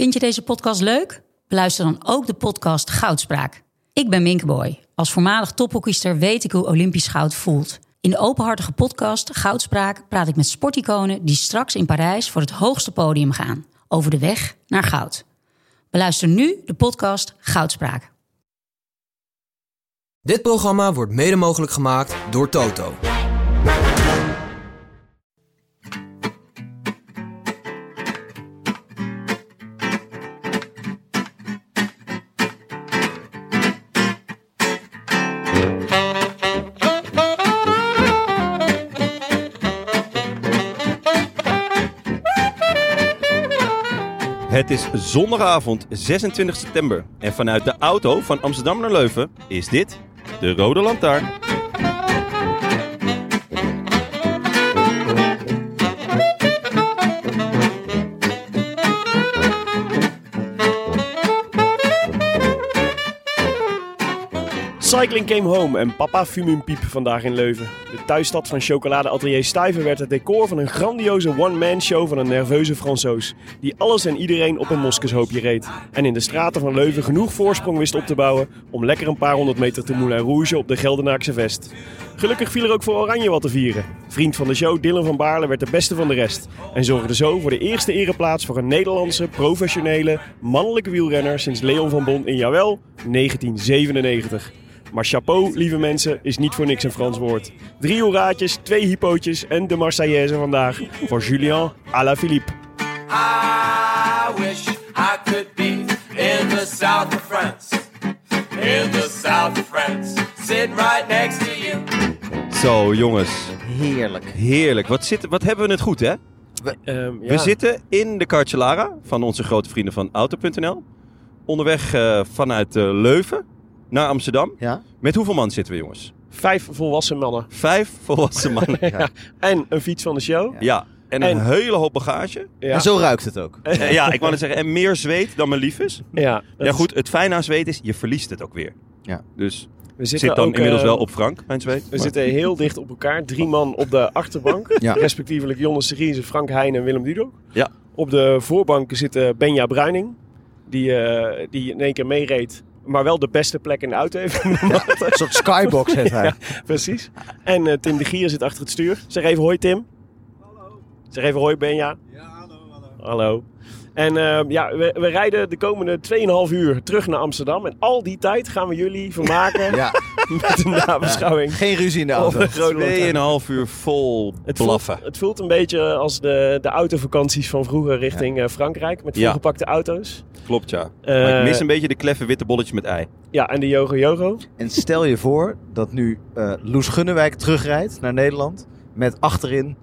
Vind je deze podcast leuk? Beluister dan ook de podcast Goudspraak. Ik ben Minke Boy. Als voormalig tophockeyster weet ik hoe Olympisch goud voelt. In de openhartige podcast Goudspraak praat ik met sporticonen die straks in Parijs voor het hoogste podium gaan. Over de weg naar goud. Beluister nu de podcast Goudspraak. Dit programma wordt mede mogelijk gemaakt door Toto. Het is zondagavond 26 september en vanuit de auto van Amsterdam naar Leuven is dit de Rode Lantaarn. Cycling came home en papa fume een piep vandaag in Leuven. De thuisstad van chocoladeatelier Stuyven werd het decor van een grandioze one-man show van een nerveuze Fransoos, die alles en iedereen op een moskushoopje reed. En in de straten van Leuven genoeg voorsprong wist op te bouwen om lekker een paar honderd meter te Moulin Rouge op de Geldenaakse Vest. Gelukkig viel er ook voor Oranje wat te vieren. Vriend van de show Dylan van Baarle werd de beste van de rest en zorgde zo voor de eerste ereplaats voor een Nederlandse, professionele, mannelijke wielrenner sinds Leon van Bon in, jawel, 1997. Maar chapeau, lieve mensen, is niet voor niks een Frans woord. 3 hoeraatjes, 2 hypootjes en de Marseillaise vandaag voor Julien Alaphilippe. I wish I could be in the south of France. In the south of France. Sitting right next to you. Zo jongens, Heerlijk. heerlijk. Wat hebben we het goed hè? We zitten in de Cartelara van onze grote vrienden van Auto.nl. Onderweg vanuit Leuven naar Amsterdam. Ja? Met hoeveel man zitten we jongens? 5 volwassen mannen. 5 volwassen mannen. Ja. En een fiets van de show. Ja, en een hele hoop bagage. Ja. En zo ruikt het ook. Ja, ik wou net zeggen, en meer zweet dan mijn lief is. Ja, Ja goed, het fijne aan zweet is, je verliest het ook weer. Ja. Dus we zit zitten dan ook, inmiddels wel op Frank, mijn zweet. We zitten heel dicht op elkaar. 3 man op de achterbank. Ja. Respectievelijk Jonne Seriese, Frank Heijn en Willem Dudok. Ja. Op de voorbanken zit Benja Bruining. Die in één keer meereed. Maar wel de beste plek in de auto heeft. Een soort skybox heeft hij. Ja, precies. En Tim de Gier zit achter het stuur. Zeg even hoi Tim. Hallo. Zeg even hoi Benja. Ja, hallo. En we rijden de komende 2,5 uur terug naar Amsterdam. En al die tijd gaan we jullie vermaken Ja. met een nabeschouwing. Geen ruzie in de auto. Over Rode Lantaarn. 2,5 uur vol Het blaffen. voelt een beetje als de autovakanties van vroeger richting Frankrijk. Met volgepakte auto's. Klopt ja. Maar ik mis een beetje de kleffe witte bolletjes met ei. Ja, en de Yogo. En stel je voor dat nu Loes Gunnewijk terugrijdt naar Nederland. Met achterin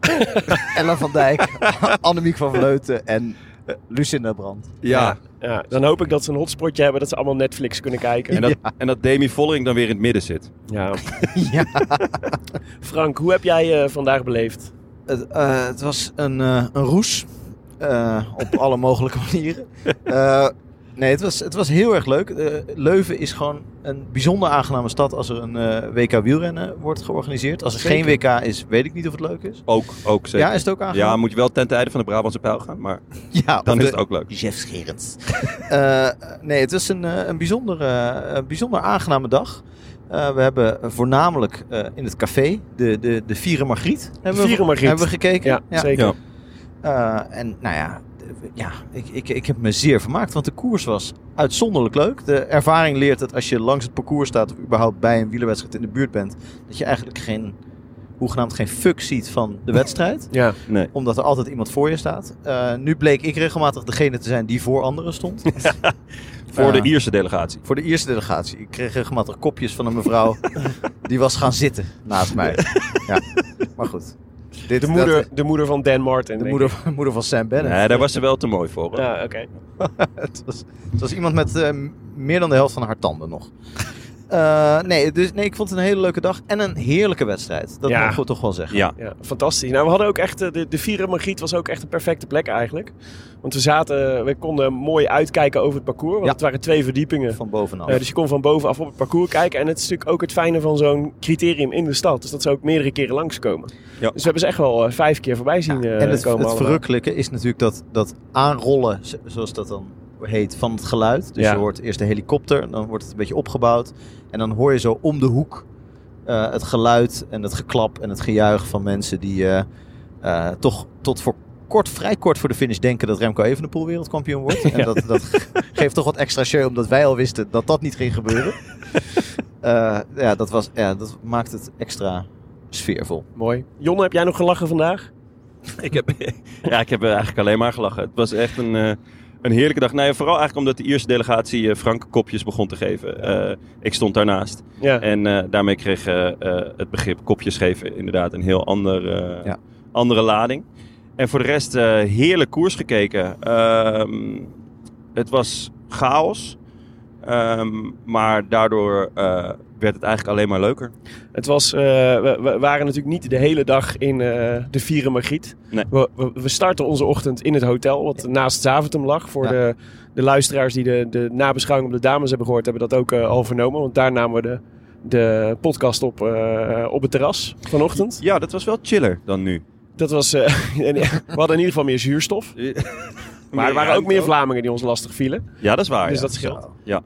Ella van Dijk, Annemiek van Vleuten en Lucinda Brandt. Ja. Ja, dan hoop ik dat ze een hotspotje hebben dat ze allemaal Netflix kunnen kijken. En dat Demi Vollering dan weer in het midden zit. Ja. Ja. Frank, hoe heb jij vandaag beleefd? Het was een roes. Op alle mogelijke manieren. Nee, het was heel erg leuk. Leuven is gewoon een bijzonder aangename stad als er een WK wielrennen wordt georganiseerd. Als er geen WK is, weet ik niet of het leuk is. Ook zeker. Ja, is het ook aangenaam? Ja, moet je wel ten tijde van de Brabantse Pijl gaan, maar Ja, dan is het ook leuk. Jeff Scherens. Nee, het was een bijzonder aangename dag. We hebben voornamelijk in het café de Vierde Margriet hebben we gekeken. Ja, zeker. Ja. En nou ja, ik heb me zeer vermaakt, want de koers was uitzonderlijk leuk. De ervaring leert dat als je langs het parcours staat of überhaupt bij een wielerwedstrijd in de buurt bent, dat je eigenlijk hoegenaamd geen fuck ziet van de wedstrijd. Ja. Nee. Omdat er altijd iemand voor je staat. Nu bleek ik regelmatig degene te zijn die voor anderen stond. Voor de Ierse delegatie. Voor de Ierse delegatie. Ik kreeg regelmatig kopjes van een mevrouw. Die was gaan zitten naast mij. Ja, maar goed. De moeder van Dan Martin. De moeder van Sam Bennett. Nee, daar was ze wel te mooi voor. Hoor. Ja, oké. Het was iemand met meer dan de helft van haar tanden nog. Ik vond het een hele leuke dag en een heerlijke wedstrijd. Dat moet ik toch wel zeggen. Ja. Ja, fantastisch. Nou, we hadden ook echt... De Vira Margriet was ook echt een perfecte plek eigenlijk. Want we konden mooi uitkijken over het parcours. Want het waren 2 verdiepingen. Van bovenaf. Dus je kon van bovenaf op het parcours kijken. En het is natuurlijk ook het fijne van zo'n criterium in de stad. Dus dat ze ook meerdere keren langskomen. Ja. Dus we hebben ze echt wel 5 keer voorbij zien komen. En het verrukkelijke is natuurlijk dat aanrollen, zoals dat dan heet, van het geluid. Dus je hoort eerst de helikopter, dan wordt het een beetje opgebouwd. En dan hoor je zo om de hoek het geluid en het geklap en het gejuich van mensen die toch tot vrij kort voor de finish denken dat Remco Evenepoel wereldkampioen wordt. En dat geeft toch wat extra show, omdat wij al wisten dat niet ging gebeuren. Dat maakt het extra sfeervol. Mooi. Jonne, heb jij nog gelachen vandaag? Ik heb eigenlijk alleen maar gelachen. Het was echt een heerlijke dag. Nou ja, vooral eigenlijk omdat de Ierse delegatie Frank kopjes begon te geven. Ik stond daarnaast. Ja. En daarmee kreeg het begrip kopjes geven inderdaad een heel andere lading. En voor de rest heerlijk koers gekeken. Het was chaos. Maar daardoor werd het eigenlijk alleen maar leuker. Het was, we waren natuurlijk niet de hele dag in de Vira Margriet. Nee. We starten onze ochtend in het hotel, wat naast Zaventem lag. Voor de luisteraars die de nabeschouwing op de dames hebben gehoord, hebben dat ook al vernomen. Want daar namen we de podcast op het terras vanochtend. Ja, dat was wel chiller dan nu. Dat was, we hadden in ieder geval meer zuurstof. Maar er waren ook meer Vlamingen die ons lastig vielen. Ja, dat is waar. Dus dat scheelt. Ja.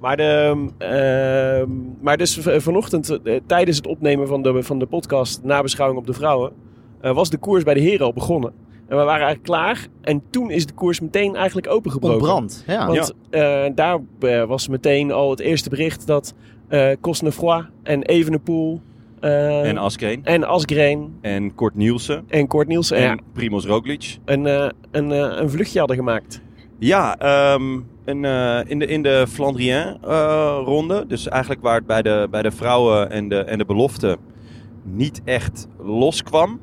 Maar dus vanochtend, tijdens het opnemen van de podcast Nabeschouwing op de vrouwen, was de koers bij de heren al begonnen. En we waren eigenlijk klaar. En toen is de koers meteen eigenlijk opengebroken. Ontbrand, ja. Want daar was meteen al het eerste bericht dat Cosnefroid en Evenepoel... en Asgreen. En Kort Nielsen. En Primož Roglič. Een vluchtje hadden gemaakt. Ja, in de Flandrien ronde. Dus eigenlijk waar het bij de vrouwen en de belofte niet echt loskwam.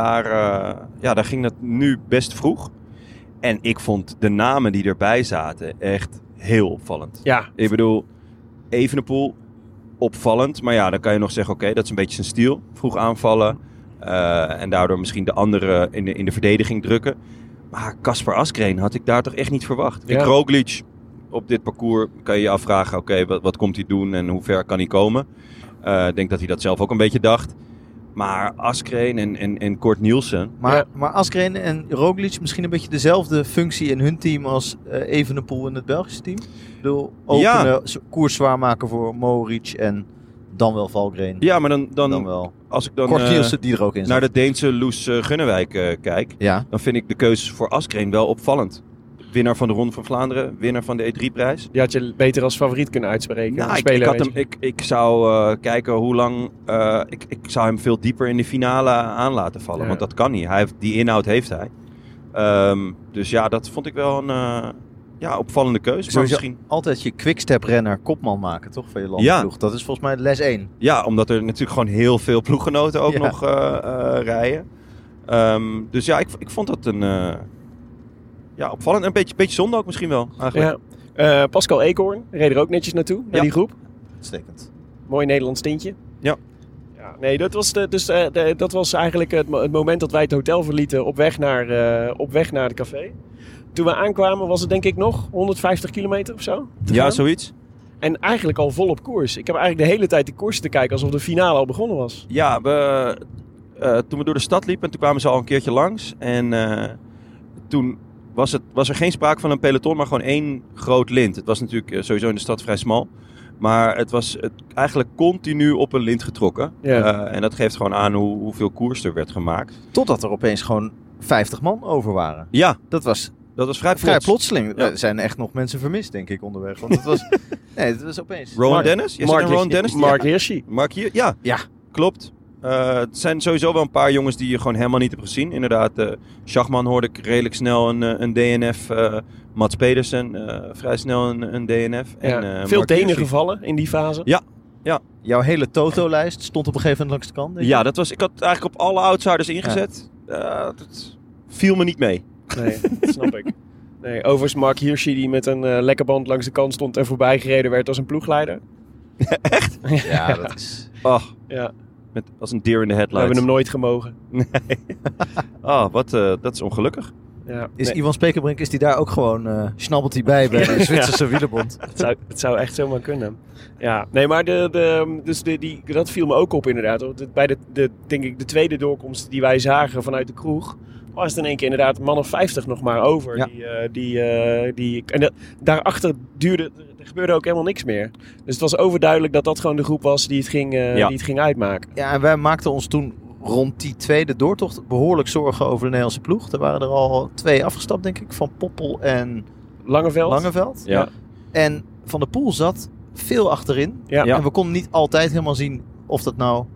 Daar ging dat nu best vroeg. En ik vond de namen die erbij zaten echt heel opvallend. Ja. Ik bedoel, Evenepoel... opvallend, maar ja, dan kan je nog zeggen, oké, dat is een beetje zijn stijl. Vroeg aanvallen en daardoor misschien de anderen in de verdediging drukken. Maar Kasper Asgreen had ik daar toch echt niet verwacht. Ja. Roglič op dit parcours kan je je afvragen, oké, wat komt hij doen en hoe ver kan hij komen? Ik denk dat hij dat zelf ook een beetje dacht. Maar Asgreen en Kort Nielsen... Maar Asgreen en Roglič misschien een beetje dezelfde functie in hun team als Evenepoel in het Belgische team? Ik bedoel, openen, koers zwaar maken voor Mohoric en dan wel Valgren. Ja, maar dan wel. Als ik dan Kort Nielsen die er ook in zit. Naar de Deense Loes Gunnewijk kijk, dan vind ik de keuzes voor Asgreen wel opvallend. Winnaar van de Ronde van Vlaanderen, winnaar van de E3-prijs. Die had je beter als favoriet kunnen uitspreken. Nou, ik zou kijken hoe lang... Ik zou hem veel dieper in de finale aan laten vallen. Ja. Want dat kan niet. Die inhoud heeft hij. Dus ja, dat vond ik wel een opvallende keuze. Maar misschien altijd je quickstep-renner kopman maken, toch? Van je landploeg. Dat is volgens mij les 1. Ja, omdat er natuurlijk gewoon heel veel ploeggenoten ook nog rijden. Dus ja, ik vond dat een... opvallend. Een beetje zonde ook misschien wel, eigenlijk. Ja. Pascal Eekhoorn reed er ook netjes naartoe, naar die groep. Uitstekend. Mooi Nederlands tintje. Ja. Nee, dat was eigenlijk het moment dat wij het hotel verlieten op weg naar de café. Toen we aankwamen was het denk ik nog 150 kilometer of zo. Ja, zoiets. En eigenlijk al vol op koers. Ik heb eigenlijk de hele tijd de koers te kijken alsof de finale al begonnen was. Ja, toen we door de stad liepen, toen kwamen ze al een keertje langs. En toen... Was er geen sprake van een peloton, maar gewoon één groot lint. Het was natuurlijk sowieso in de stad vrij smal. Maar het was eigenlijk continu op een lint getrokken. Ja. En dat geeft gewoon aan hoeveel koers er werd gemaakt. Totdat er opeens gewoon 50 man over waren. Ja. Dat was vrij plotseling. Ja. Er zijn echt nog mensen vermist, denk ik, onderweg. Want het was opeens... Rowan Dennis? Mark Hirschi. Ja, klopt. Het zijn sowieso wel een paar jongens die je gewoon helemaal niet hebt gezien. Inderdaad, Schachman hoorde ik redelijk snel een DNF. Mats Pedersen vrij snel een DNF. Ja, en, veel Denen gevallen in die fase. Ja. Jouw hele Toto-lijst stond op een gegeven moment langs de kant? Ja, ik had eigenlijk op alle outsiders ingezet. Dat viel me niet mee. Nee, dat snap ik. Nee, overigens Mark Hirschi die met een lekke band langs de kant stond en voorbij gereden werd als een ploegleider. Ja, dat is... Oh, Ja. als een deer in de We headlights. hebben hem nooit gemogen. Dat is ongelukkig. Ja. Is Nee, Ivan Spekerbrink, is die daar ook gewoon... snabbelt hij bij de Zwitserse wielerbond? het zou echt zomaar kunnen. Ja, nee, maar dat viel me ook op inderdaad. Hoor. Bij denk ik, de tweede doorkomst die wij zagen vanuit de kroeg... was het in één keer inderdaad een man of 50 nog maar over. Ja. Daarachter gebeurde ook helemaal niks meer. Dus het was overduidelijk dat dat gewoon de groep was die het ging uitmaken. Ja, en wij maakten ons toen rond die tweede doortocht behoorlijk zorgen over de Nederlandse ploeg. Er waren er al 2 afgestapt, denk ik, van Poppel en Langeveld. Ja. En Van der Poel zat veel achterin. Ja. Ja. En we konden niet altijd helemaal zien of dat nou...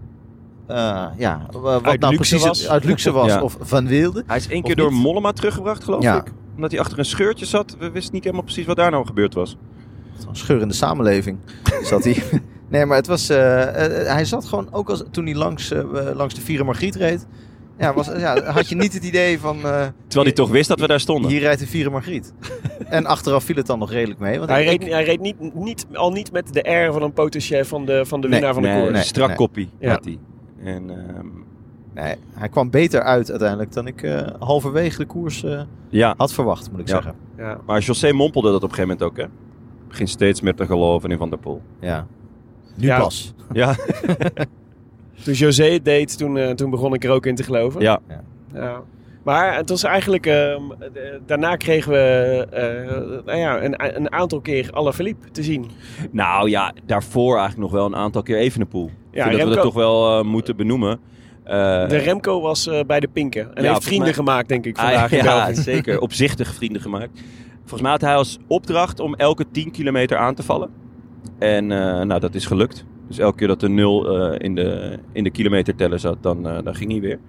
wat Uit nou luxe precies was. uit luxe was Ja. of Van Wilde. Hij is 1 Of keer door niet? Mollema teruggebracht, geloof Ja. ik. Omdat hij achter een scheurtje zat. We wisten niet helemaal precies wat daar nou gebeurd was. Een scheur in de samenleving zat hij. Nee, maar het was... hij zat gewoon, ook toen hij langs de Vieren Margriet reed... had je niet het idee van... Terwijl hij toch wist dat we daar stonden. Hier rijdt de Vieren Margriet. En achteraf viel het dan nog redelijk mee. Want Hij reed niet met de R van een potentieel van de winnaar van de koers. Een strak nee. koppie Ja. had hij. En, Nee, hij kwam beter uit uiteindelijk dan ik halverwege de koers ja, had verwacht, moet ik Ja. zeggen. Ja. maar José mompelde dat op een gegeven moment ook, hè? Begint steeds meer te geloven in Van der Poel. Ja. Nu Ja. pas. Ja, Toen José het deed, toen begon ik er ook in te geloven. ja. Ja. Maar het was eigenlijk... daarna kregen we een aantal keer Alaphilippe te zien. Nou ja, daarvoor eigenlijk nog wel een aantal keer Evenepoel. Ik Ja, vind dat we Remco. dat toch wel moeten benoemen. De Remco was bij de Pinken. En heeft volgens vrienden mij- gemaakt, denk ik, vandaag in ja, België. zeker. Opzichtig vrienden gemaakt. Volgens mij had hij als opdracht om elke 10 kilometer aan te vallen. En dat is gelukt. Dus elke keer dat er 0 in de kilometerteller zat, dan ging hij weer.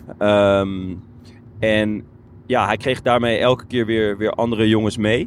En ja, hij kreeg daarmee elke keer weer andere jongens mee.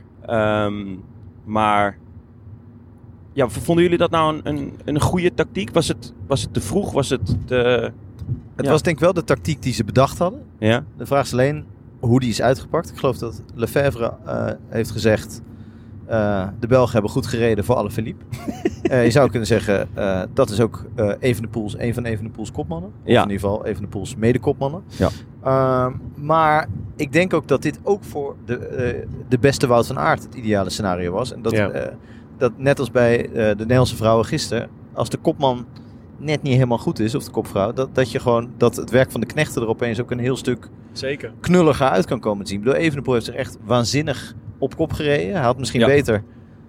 Maar ja, vonden jullie dat nou een goede tactiek? Was het te vroeg? Was het te... Het Ja. was denk ik wel de tactiek die ze bedacht hadden. Ja? De vraag is alleen hoe die is uitgepakt. Ik geloof dat Lefevre heeft gezegd... de Belgen hebben goed gereden voor Alaphilippe. Je zou kunnen zeggen... dat is ook een van Evenepoels kopmannen. Of Ja. in ieder geval Evenepoels medekopmannen. Ja. Maar ik denk ook dat dit ook voor de beste Wout van Aert het ideale scenario was. En dat net als bij de Nederlandse vrouwen gisteren... als de kopman net niet helemaal goed is, of de kopvrouw... dat het werk van de knechten er opeens ook een heel stuk Zeker. knulliger uit kan komen te zien. Ik bedoel, Evenepoel heeft zich echt waanzinnig op kop gereden. Hij had misschien beter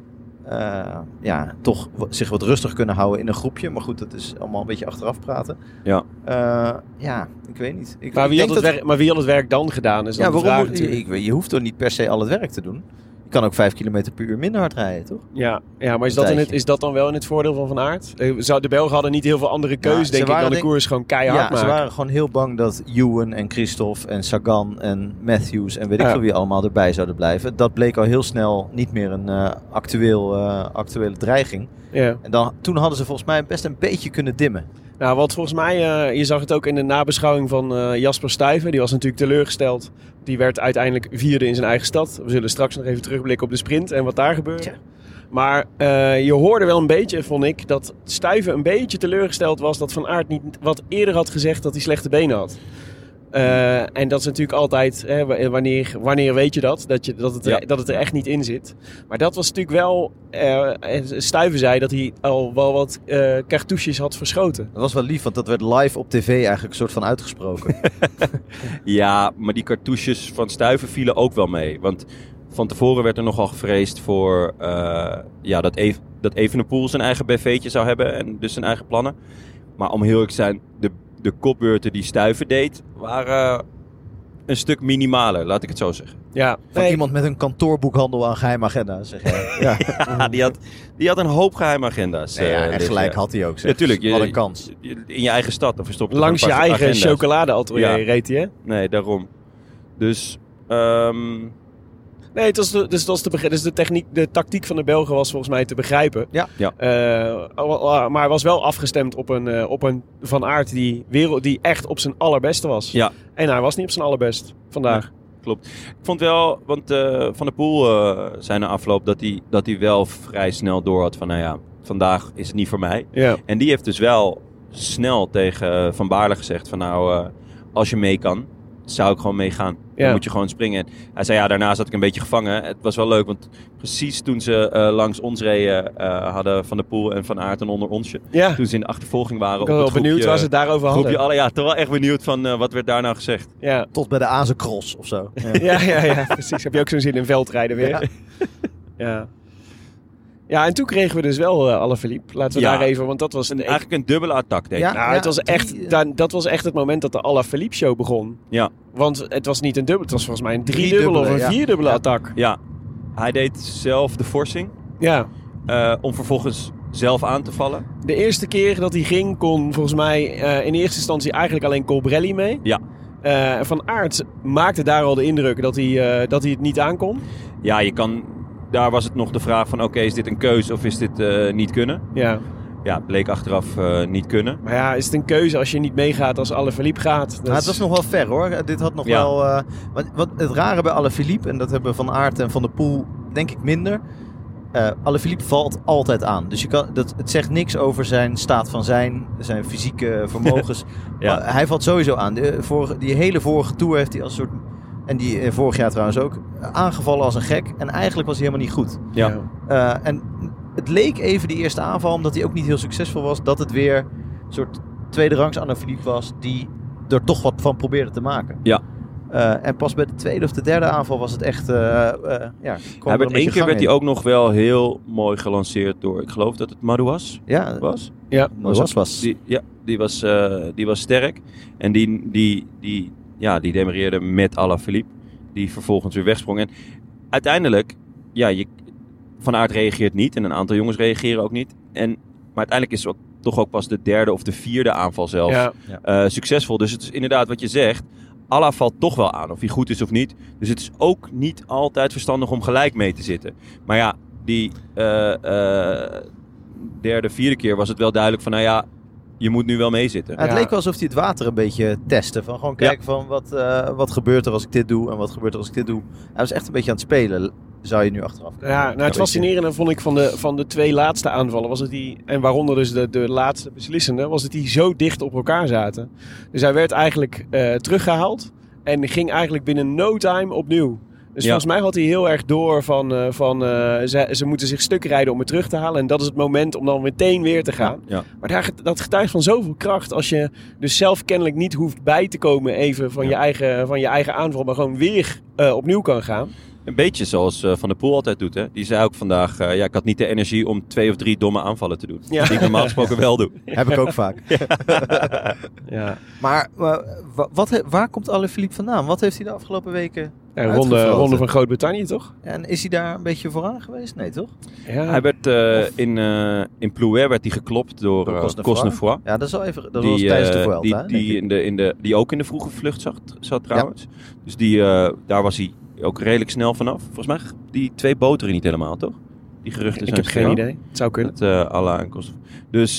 toch zich wat rustig kunnen houden in een groepje. Maar goed, dat is allemaal een beetje achteraf praten. Ja. Ik weet niet. Maar wie had het werk dan gedaan? Is dan de vraag waarom natuurlijk. je hoeft toch niet per se al het werk te doen. Je kan ook 5 kilometer per uur minder hard rijden, toch? Ja, maar tijdje. is dat dan wel in het voordeel van Van Aert? De Belgen hadden niet heel veel andere keus, ze denk ik, dan waren de koers gewoon keihard Ja, maken. ze waren gewoon heel bang dat Ewan en Christophe en Sagan en Matthews en weet ik Ja. veel wie allemaal erbij zouden blijven. Dat bleek al heel snel niet meer een actuele dreiging. Ja. En toen hadden ze volgens mij best een beetje kunnen dimmen. Nou, wat volgens mij, je zag het ook in de nabeschouwing van Jasper Stuyven. Die was natuurlijk teleurgesteld. Die werd uiteindelijk 4e in zijn eigen stad. We zullen straks nog even terugblikken op de sprint en wat daar gebeurde. Tja. Maar je hoorde wel een beetje, vond ik, dat Stuyven een beetje teleurgesteld was dat Van Aert niet wat eerder had gezegd dat hij slechte benen had. En dat is natuurlijk altijd, wanneer weet je dat? Dat het er echt niet in zit. Maar dat was natuurlijk wel, Stuyven zei dat hij al wel wat cartouches had verschoten. Dat was wel lief, want dat werd live op tv eigenlijk een soort van uitgesproken. Ja, maar die cartouches van Stuyven vielen ook wel mee. Want van tevoren werd er nogal gevreesd voor dat Evenepoel zijn eigen BV'tje zou hebben en dus zijn eigen plannen. Maar om heel eerlijk te zijn, de kopbeurten die Stuyven deed, waren een stuk minimaler, laat ik het zo zeggen. Ja, Van iemand met een kantoorboekhandel aan geheime agenda, zeg je. Ja. Die had een hoop geheime agenda's. En gelijk ja. had hij ook, zeg. Ja, tuurlijk. Wat een kans. In je eigen stad, dan verstop je langs je toch een paar eigen agenda's. chocoladeatelier Ja. reed hij, hè? Nee, daarom. Dus, Nee, dus de techniek, de tactiek van de Belgen was volgens mij te begrijpen. Ja. Maar was wel afgestemd op een Van Aert die echt op zijn allerbeste was. ja, En hij was niet op zijn allerbest vandaag. klopt. Ik vond wel, want Van der Poel zei na afloop dat hij wel vrij snel door had van, nou ja, vandaag is het niet voor mij. Ja. En die heeft dus wel snel tegen Van Baarle gezegd van nou, als je mee kan, zou ik gewoon meegaan. Dan Ja. moet je gewoon springen. En hij zei daarna zat ik een beetje gevangen. Het was wel leuk, want precies toen ze langs ons reden hadden Van der Poel en Van Aert een onder onsje. Ja. Toen ze in de achtervolging waren. Ik ben wel benieuwd waar ze het daarover hadden. Toch wel echt benieuwd van wat werd daar nou gezegd. Ja. Tot bij de Azencross of zo. Ja, precies. Heb je ook zo'n zin in veldrijden weer? Ja. Ja, en toen kregen we dus wel Alaphilippe. Laten we Ja. daar even, want dat was... Eigenlijk een dubbele attack, denk ik. Ja. Nou, het was echt, dat was echt het moment dat de Alaphilippe show begon. Ja. Want het was niet een dubbel, het was volgens mij een driedubbele of een ja. vierdubbele Ja. attack. Ja, hij deed zelf de forcing Ja. om vervolgens zelf aan te vallen. De eerste keer dat hij ging kon volgens mij in eerste instantie eigenlijk alleen Colbrelli mee. Ja. Van Aert maakte daar al de indruk dat hij het niet aankon. Ja, daar was het nog de vraag van oké, is dit een keuze of is dit niet kunnen? Ja. Ja, bleek achteraf niet kunnen. Maar ja, is het een keuze als je niet meegaat als Alaphilippe gaat? Dat Nou, het was nog wel ver hoor. Dit had nog Ja. wel... wat het rare bij Alaphilippe, en dat hebben Van Aert en Van der Poel denk ik minder. Alaphilippe valt altijd aan. Dus het zegt niks over zijn staat van zijn fysieke vermogens. Ja. Maar hij valt sowieso aan. Die hele vorige Tour heeft hij als soort... En die vorig jaar trouwens ook. Aangevallen als een gek. En eigenlijk was hij helemaal niet goed. Ja. En het leek even die eerste aanval, omdat hij ook niet heel succesvol was, dat het weer een soort tweede rangs Alaphilippe was, die er toch wat van probeerde te maken. Ja. En pas bij de tweede of de derde aanval was het echt... Hij werd één keer werd hij ook nog wel heel mooi gelanceerd door, ik geloof dat het Madouas Ja, was. Ja. was. Die was sterk. En die demareerde met Alaphilippe. Die vervolgens weer wegsprong. En uiteindelijk, Van Aert reageert niet. En een aantal jongens reageren ook niet. Maar uiteindelijk is het toch ook pas de derde of de vierde aanval zelfs succesvol. Dus het is inderdaad wat je zegt. Alla valt toch wel aan, of hij goed is of niet. Dus het is ook niet altijd verstandig om gelijk mee te zitten. Maar ja, die derde, vierde keer was het wel duidelijk van... je moet nu wel meezitten. Het leek wel alsof hij het water een beetje testte. Van gewoon kijken van wat gebeurt er als ik dit doe en wat gebeurt er als ik dit doe. Hij was echt een beetje aan het spelen, zou je nu achteraf kunnen. Ja, nou het fascinerende vond ik van de twee laatste aanvallen was het en waaronder dus de laatste beslissende, was dat die zo dicht op elkaar zaten. Dus hij werd eigenlijk teruggehaald en ging eigenlijk binnen no time opnieuw. Dus volgens mij had hij heel erg door ze moeten zich stuk rijden om het terug te halen. En dat is het moment om dan meteen weer te gaan. Ja. Maar dat getuigt van zoveel kracht als je dus zelf kennelijk niet hoeft bij te komen even van je eigen aanval. Maar gewoon weer opnieuw kan gaan. Een beetje zoals Van der Poel altijd doet. Hè? Die zei ook vandaag, ik had niet de energie om 2 of 3 domme aanvallen te doen. Ja. Die ik normaal gesproken wel doe. Heb ik ook vaak. Ja. Maar waar komt Alaphilippe vandaan? Wat heeft hij de afgelopen weken Ronde van Groot-Brittannië, toch? En is hij daar een beetje vooraan geweest? Nee, toch? Ja. Hij werd in Plouer werd hij geklopt door Cosnefroid. Ja, dat is wel even. Dat was tijdens de Vuelta. Die ook in de vroege vlucht zat trouwens. Ja. Dus daar was hij ook redelijk snel vanaf. Volgens mij die 2 boteren niet helemaal, toch? Die geruchten zijn Ik heb geen idee. Het zou kunnen. Met Alla en Cosnefroid. Dus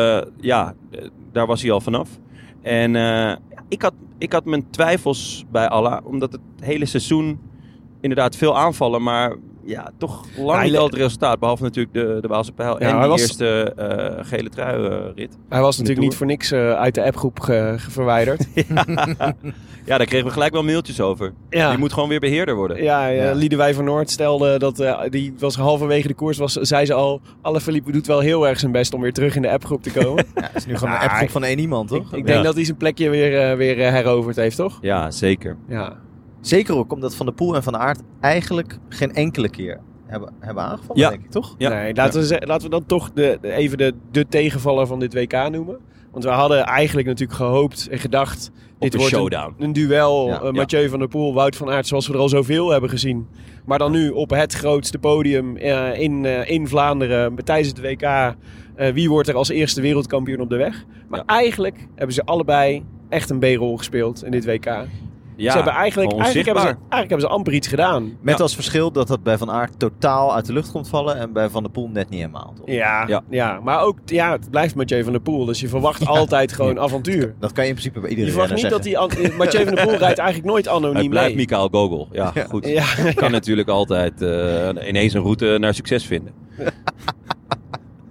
daar was hij al vanaf. En ik had mijn twijfels bij Alla, omdat het hele seizoen inderdaad veel aanvallen, maar toch lang niet al het resultaat. Behalve natuurlijk de Waalse Pijl en de eerste gele trui-rit. Hij was natuurlijk niet voor niks uit de appgroep verwijderd. Ja, daar kregen we gelijk wel mailtjes over. Ja. Die moet gewoon weer beheerder worden. Ja. Liedewij van Noord stelde dat die was halverwege de koers, zei ze al, Alaphilippe doet wel heel erg zijn best om weer terug in de appgroep te komen. Ja, het is nu gewoon een appgroep van 1 iemand, toch? Ik denk dat hij zijn plekje weer heroverd heeft, toch? Ja, zeker. Ja. Zeker ook omdat Van der Poel en Van Aert eigenlijk geen enkele keer hebben aangevallen, denk ik, toch? Ja. Nee, laten we dan toch even de tegenvaller van dit WK noemen. Want we hadden eigenlijk natuurlijk gehoopt en gedacht... Dit wordt showdown. Een duel, Mathieu van der Poel, Wout van Aert, zoals we er al zoveel hebben gezien. Maar dan nu op het grootste podium in Vlaanderen, tijdens het WK. Wie wordt er als eerste wereldkampioen op de weg? Maar eigenlijk hebben ze allebei echt een B-rol gespeeld in dit WK. Ja, ze hebben eigenlijk hebben ze amper iets gedaan. Met als verschil dat bij Van Aert totaal uit de lucht komt vallen en bij Van der Poel net niet helemaal. Toch? Ja, maar ook het blijft Mathieu van der Poel. Dus je verwacht altijd gewoon avontuur. Dat kan je in principe bij iedereen Je verwacht niet dat Mathieu van der Poel rijdt eigenlijk nooit anoniem mee. Het blijft Michael Gogol. Ja, goed. Ja. Kan natuurlijk altijd ineens een route naar succes vinden.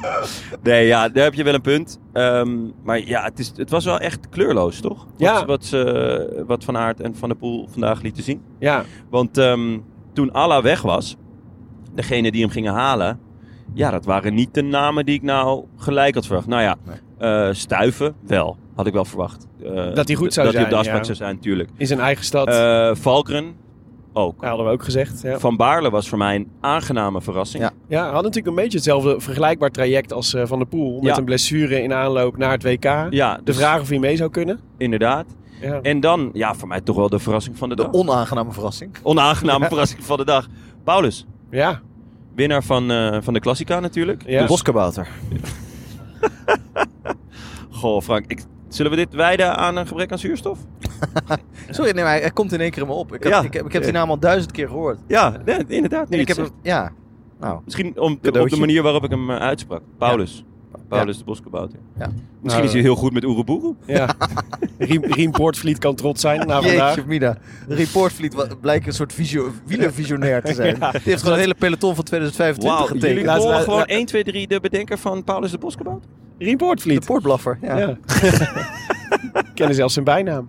Nee, ja, daar heb je wel een punt. Maar ja, het was wel echt kleurloos, toch? Ja. Wat Van Aert en Van der Poel vandaag lieten zien. Ja, Want toen Alla weg was, degene die hem gingen halen... Ja, dat waren niet de namen die ik nou gelijk had verwacht. Nou ja, Stuyven wel, had ik wel verwacht. Dat hij goed zou dat hij zijn, op de afspraak ja. zou zijn, natuurlijk. in zijn eigen stad. Valkeren ook. Hadden we ook gezegd. Ja. Van Baarle was voor mij een aangename verrassing. Ja. Ja, hadden natuurlijk een beetje hetzelfde vergelijkbaar traject als Van der Poel. Met Ja. een blessure in aanloop naar het WK. Ja, De dus vraag of hij mee zou kunnen. inderdaad. Ja. En dan, ja, voor mij toch wel de verrassing van de De dag. onaangename verrassing. Onaangename verrassing van de dag. Paulus, Ja. winnaar van de Klassica natuurlijk. Ja. De boskabouter. Goh, Frank, zullen we dit wijden aan een gebrek aan zuurstof? Sorry, nee, maar hij komt in één keer in me op. Ik heb die naam al 1000 keer gehoord. Ja, nee, inderdaad. En ik heb hem, ja. Nou, Misschien op Cadeautje. de manier waarop ik hem uitsprak. Paulus. Paulus de Boskabouter. ja. Misschien is hij heel goed met Oeroboeroe. Ja. Riem Poortvliet kan trots zijn na vandaag. Jeetje, Mina. De Reportvliet blijkt een soort wielervisionair te zijn. Ja. Die heeft gewoon een hele peloton van 2025 Wauw, getekend. jullie Laten we- volgen gewoon 1, 2, 3 de bedenker van Paulus de Boskabouter? Riem De Poortvliet. poortblaffer, ja. Ja. Kennen zelfs zijn bijnaam.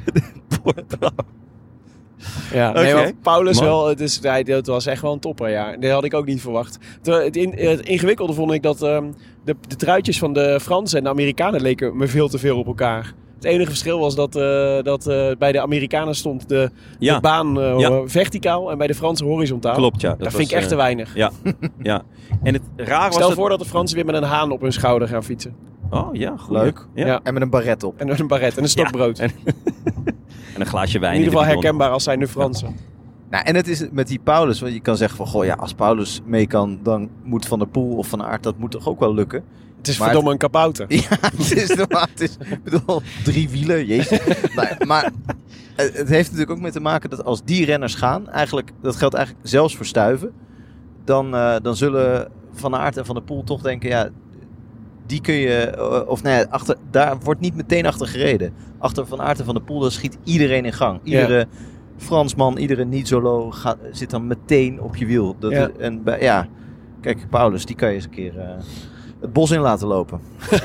Ja, nee, Oké. maar Paulus Man. wel, het was echt wel een topper, ja. Dat had ik ook niet verwacht. Het ingewikkelde vond ik dat de truitjes van de Fransen en de Amerikanen leken me veel te veel op elkaar. Het enige verschil was dat bij de Amerikanen stond de baan verticaal en bij de Fransen horizontaal. Klopt, ja. Dat vind ik echt te weinig. Ja, ja. En het raar was Stel dat... voor dat de Fransen weer met een haan op hun schouder gaan fietsen. Oh, ja, goed. Leuk. Ja. Ja. En met een baret op. En een baret en een stokbrood. Ja, en een glaasje wijn. In ieder de geval bidon. herkenbaar als zijn de Fransen. Nou, en het is met die Paulus, want je kan zeggen van, goh, ja, als Paulus mee kan, dan moet Van der Poel of Van Aert, dat moet toch ook wel lukken? Het is Maar verdomme een kabouter. Ja, het is normaal. Ik bedoel, 3 wielen, jezus. Nee, maar het heeft natuurlijk ook mee te maken dat als die renners gaan, eigenlijk, dat geldt eigenlijk zelfs voor Stuyven, dan zullen Van Aert en Van der Poel toch denken, ja, die kun je, of nee, daar wordt niet meteen achter gereden. Achter Van Aert en Van der Poel, daar schiet iedereen in gang. Iedere Fransman, iedere niet-solo zit dan meteen op je wiel. Dat Ja. Kijk, Paulus, die kan je eens een keer het bos in laten lopen.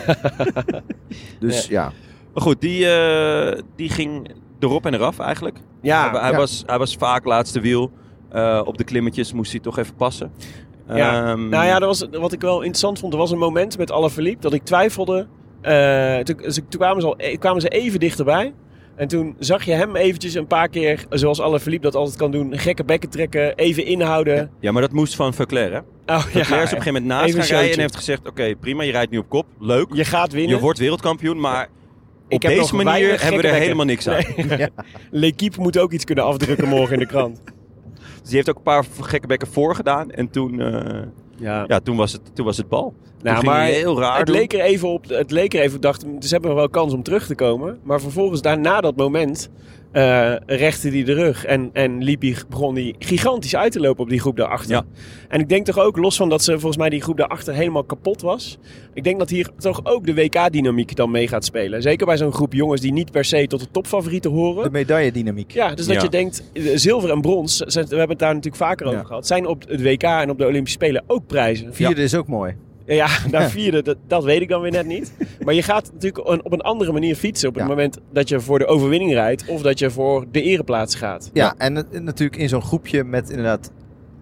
Dus ja. Maar goed, die ging erop en eraf eigenlijk. Ja, Hij was vaak laatste wiel. Op de klimmetjes moest hij toch even passen. ja. Nou ja, wat ik wel interessant vond, er was een moment met Alaphilippe dat ik twijfelde. Toen kwamen ze even dichterbij. En toen zag je hem eventjes een paar keer, zoals Alaphilippe dat altijd kan doen, gekke bekken trekken, even inhouden. Ja, maar dat moest van Verclair, hè? Oh, Verclair is op een gegeven moment naast Even gaan een rijden en showtje. heeft gezegd... Oké, prima, je rijdt nu op kop. Leuk. Je gaat winnen. Je wordt wereldkampioen, maar Ik op heb deze nog manier weinig hebben we er gekke helemaal niks aan. bekken. Ja. L'Équipe moet ook iets kunnen afdrukken morgen in de krant. Dus die heeft ook een paar gekke bekken voorgedaan. En toen, toen was het bal. Nou, Toen ging maar hij heel raar het doen. leek er even op. Het leek er even, ik dacht, ze hebben nog wel kans om terug te komen. Maar vervolgens, daarna dat moment, rechte hij de rug. En begon hij gigantisch uit te lopen op die groep daarachter. Ja. En ik denk toch ook, los van dat ze volgens mij die groep daarachter helemaal kapot was. Ik denk dat hier toch ook de WK-dynamiek dan mee gaat spelen. Zeker bij zo'n groep jongens die niet per se tot de topfavorieten horen. De medailledynamiek. Ja, dus dat Ja. je denkt, zilver en brons, we hebben het daar natuurlijk vaker over gehad, zijn op het WK en op de Olympische Spelen ook prijzen. Vierde is ook mooi. Ja, naar vierde, dat weet ik dan weer net niet. Maar je gaat natuurlijk op een andere manier fietsen op het moment dat je voor de overwinning rijdt of dat je voor de ereplaats gaat. Ja, en natuurlijk in zo'n groepje met inderdaad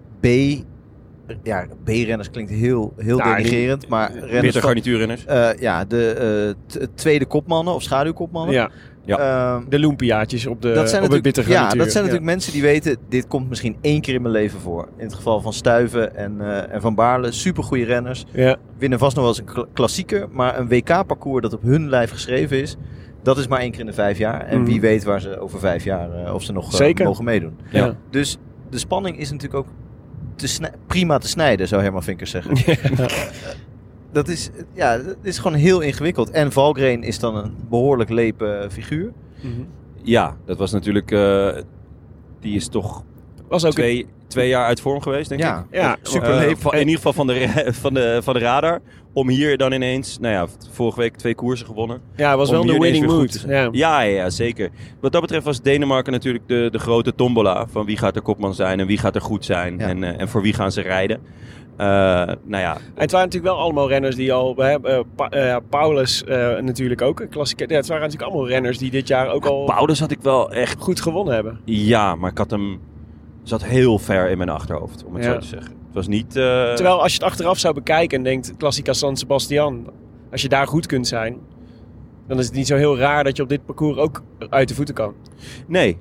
B-renners klinkt heel denigrerend, maar renners Witte garnituurrenners. de tweede kopmannen of schaduwkopmannen. Ja, de Loempiaatjes op het bitter ja, garnituur. dat zijn natuurlijk mensen die weten, dit komt misschien 1 keer in mijn leven voor. In het geval van Stuyven en Van Baarle, supergoeie renners. Ja. Winnen vast nog wel eens een klassieker, maar een WK-parcours dat op hun lijf geschreven is, dat is maar 1 keer in de 5 jaar. En wie weet waar ze over 5 jaar, of ze nog mogen meedoen. Ja. Dus de spanning is natuurlijk ook prima te snijden, zou Herman Vinkers zeggen. Dat is gewoon heel ingewikkeld. En Valkeren is dan een behoorlijk lepe figuur. Ja, dat was natuurlijk... die is toch Was ook 2 jaar uit vorm geweest, denk ik. Ja, superleef. In ieder geval van de radar. Om hier dan ineens, vorige week 2 koersen gewonnen. Ja, het was Om wel de hier ineens winning weer mood. goed te zijn. Ja, zeker. Wat dat betreft was Denemarken natuurlijk de grote tombola. Van wie gaat er kopman zijn en wie gaat er goed zijn. Ja. En voor wie gaan ze rijden. En het waren natuurlijk wel allemaal renners die al... Paulus natuurlijk ook. Het waren natuurlijk allemaal renners die dit jaar ook al Paulus had ik wel echt... goed gewonnen hebben. Ja, maar ik had hem... zat heel ver in mijn achterhoofd, om het zo te zeggen. Het was niet... Terwijl als je het achteraf zou bekijken en denkt... Classica San Sebastian. Als je daar goed kunt zijn... dan is het niet zo heel raar dat je op dit parcours ook uit de voeten kan. Nee.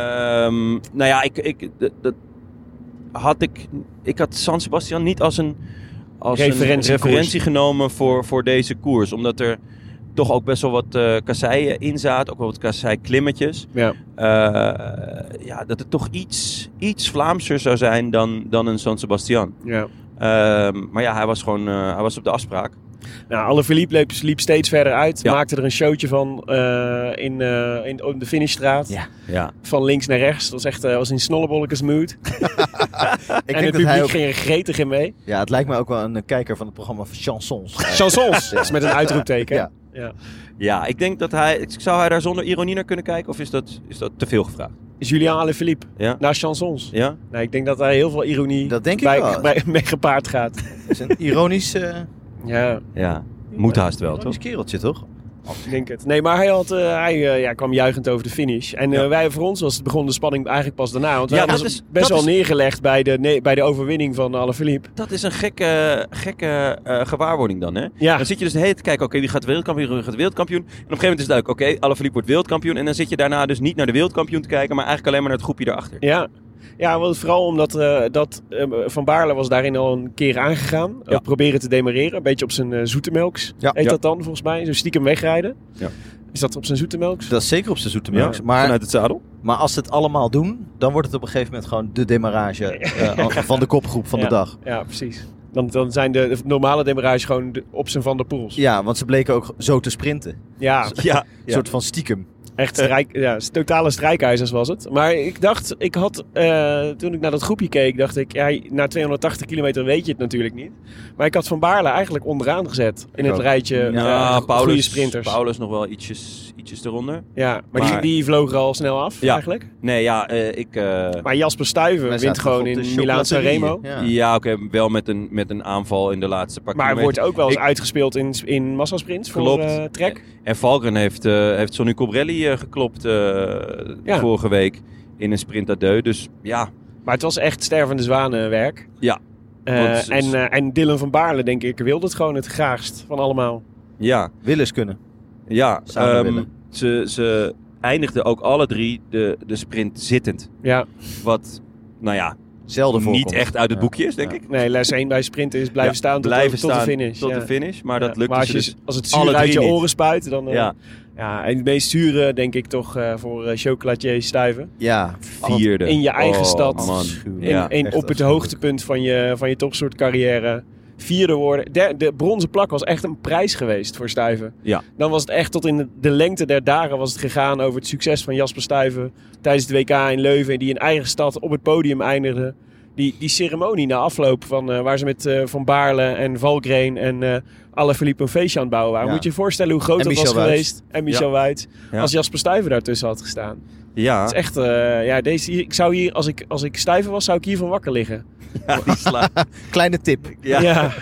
Ik had San Sebastian niet als een referentie genomen voor deze koers. Omdat er toch ook best wel wat kasseien in zaten. Ook wel wat kassei-klimmetjes. Ja. Dat het toch iets Vlaamser zou zijn dan een San Sebastian. Ja. Maar ja, hij was op de afspraak. Nou, Alaphilippe liep steeds verder uit. Ja. Maakte er een showtje van in de finishstraat. Ja. Van links naar rechts. Dat was echt was in snollebolletjes mood. En het publiek ging er gretig in mee. Ja, het lijkt me ook wel een kijker van het programma Chansons. Chansons. Dat is met een uitroepteken. Ja. Ja, ik denk dat zou hij daar zonder ironie naar kunnen kijken? Of is dat te veel gevraagd? Is Julian Alaphilippe Ja. naar Chansons? Ja? Nou, ik denk dat daar heel veel ironie Dat denk ik wel. mee gepaard gaat. Het is een ironisch Ja. Moet haast wel, toch? kereltje, toch? Ik denk het. Nee, maar hij kwam juichend over de finish. En wij voor ons begon de spanning eigenlijk pas daarna. Want wij hadden best wel neergelegd bij de overwinning van Alaphilippe. Dat is een gekke gewaarwording dan, hè? Ja. Dan zit je dus de hele tijd te kijken, wie gaat wereldkampioen, wie gaat wereldkampioen. En op een gegeven moment is het duidelijk, Alaphilippe wordt wereldkampioen. En dan zit je daarna dus niet naar de wereldkampioen te kijken, maar eigenlijk alleen maar naar het groepje daarachter. Ja. Ja, vooral omdat Van Baarle was daarin al een keer aangegaan. Ja. Proberen te demareren. Een beetje op zijn zoetemelks. Ja. Heet dat dan volgens mij? Zo stiekem wegrijden. Ja. Is dat op zijn zoetemelks? Dat is zeker op zijn zoete melks. Maar vanuit het zadel. Maar als ze het allemaal doen, dan wordt het op een gegeven moment gewoon de demarrage van de kopgroep van de dag. Ja, precies. Dan zijn de normale demarage gewoon op zijn Van der Poels. Ja, want ze bleken ook zo te sprinten. Ja, Ja. Een soort van stiekem. echt totale strijkijzers was het. Maar toen ik naar dat groepje keek, dacht ik, na 280 kilometer weet je het natuurlijk niet. Maar ik had Van Baarle eigenlijk onderaan gezet in het rijtje goede sprinters. Paulus nog wel ietsjes eronder. Ja, maar die vloog er al snel af eigenlijk. Nee, Maar Jasper Stuyven wint gewoon in Milaan-San Remo. Ja, oké, wel met een aanval in de laatste paar Maar kilometer. wordt ook wel eens uitgespeeld in massasprints voor Trek. En Valgren heeft Sonny Colbrelli geklopt vorige week in een sprint à deux. Dus ja. Maar het was echt stervende zwanenwerk. Ja. En Dylan van Baarle, denk ik, wilde het gewoon het graagst van allemaal. Ja. Willens kunnen. Ja. Samen willen. Ze eindigden ook alle 3 de sprint zittend. Ja. Wat, Zelden voorkomt. niet echt uit het boekje is, denk ik. Nee, les 1 bij sprinten is blijven staan tot de finish. Tot de finish, maar dat lukt maar als het zuur uit je oren spuit, dan... en het meest zure, denk ik toch, voor chocolatier Stuyven. Ja. 4e. In je eigen stad. Man. Op het hoogtepunt van je topsoort carrière. 4e worden. De bronzen plak was echt een prijs geweest voor Stuyven. Ja. Dan was het echt tot in de lengte der dagen was het gegaan over het succes van Jasper Stuyven tijdens het WK in Leuven. Die in eigen stad op het podium eindigde. Die ceremonie na afloop waar ze met Van Baarle en Valgren en Alaphilippe een feestje aan het bouwen waren. Ja. Moet je je voorstellen hoe groot dat was geweest. En Michel Wuits. Ja. Als Jasper Stuyven daartussen had gestaan. Ja. Het is echt, ik zou hier, als ik Stuyven was, zou ik hiervan wakker liggen. Kleine tip. Ja.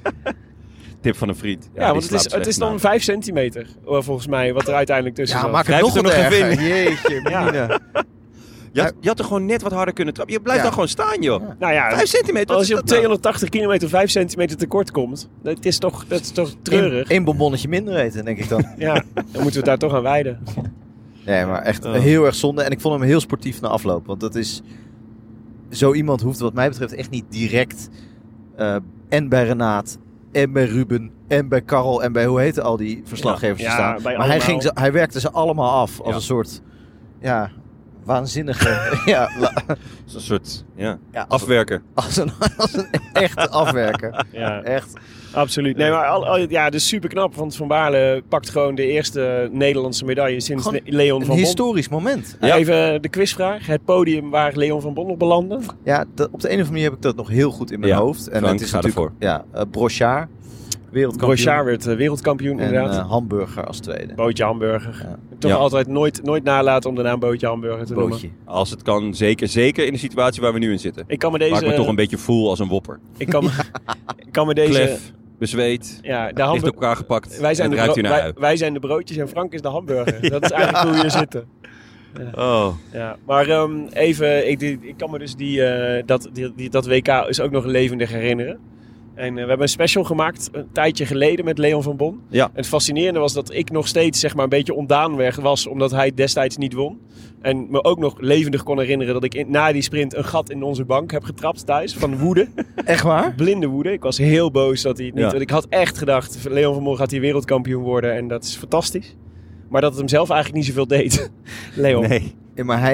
Tip van een vriend. Ja, want het is dan 5 centimeter, volgens mij, wat er uiteindelijk tussen zat. Maak het nog wat erger. Jeetje, ja. Je had er gewoon net wat harder kunnen trappen. Je blijft dan gewoon staan, joh. Ja. Nou ja, 5 centimeter. Als je op 280 kilometer 5 centimeter tekort komt, dat is toch treurig. Eén bonbonnetje minder eten, denk ik dan. Ja, dan moeten we het daar toch aan wijden. Nee, maar echt heel erg zonde. En ik vond hem heel sportief na afloop. Want dat is... Zo iemand hoeft wat mij betreft echt niet direct... en bij Renaat, en bij Ruben, en bij Karel... en bij hoe heten al die verslaggevers te staan. Maar hij werkte ze allemaal af als een soort... waanzinnige... ja, Dat is een soort als afwerker. als een echte afwerker. Ja, Echt. absoluut. Nee, maar dus super knap. Want Van Baarle pakt gewoon de eerste Nederlandse medaille sinds Gewoon Leon Een van Bon. historisch moment. Ja. Even de quizvraag. Het podium waar Leon van Bon op belandde. Ja, op de een of andere manier heb ik dat nog heel goed in mijn Ja, hoofd. En Frank, het is ga natuurlijk Brochard, wereldkampioen. Brochard werd wereldkampioen En inderdaad. Hamburger als tweede. Bootje Hamburger. Ja. Toch Ja. altijd nooit nalaten om de naam Bootje Hamburger te Bootje. noemen. Als het kan, zeker in de situatie waar we nu in zitten. Ik kan me Maak me toch deze... een beetje voel als een wopper. Ik kan me deze... Klef, bezweet, Ja, de dicht hamburger... op elkaar gepakt. Wij zijn, het de ruikt hier naar uit. wij zijn de broodjes en Frank is de hamburger. Dat is eigenlijk hoe we hier zitten. Oh. Ja, maar even, ik kan me dus dat WK is ook nog levendig herinneren. En we hebben een special gemaakt een tijdje geleden met Leon van Bon. Ja. En het fascinerende was dat ik nog steeds zeg maar een beetje ontdaan was omdat hij destijds niet won. En me ook nog levendig kon herinneren dat ik na die sprint een gat in onze bank heb getrapt thuis van woede. Echt waar? Blinde woede. Ik was heel boos dat hij het niet... Ja. Want ik had echt gedacht, Leon van Bon gaat hier wereldkampioen worden en dat is fantastisch. Maar dat het hem zelf eigenlijk niet zoveel deed. Leon. Nee. Ja, maar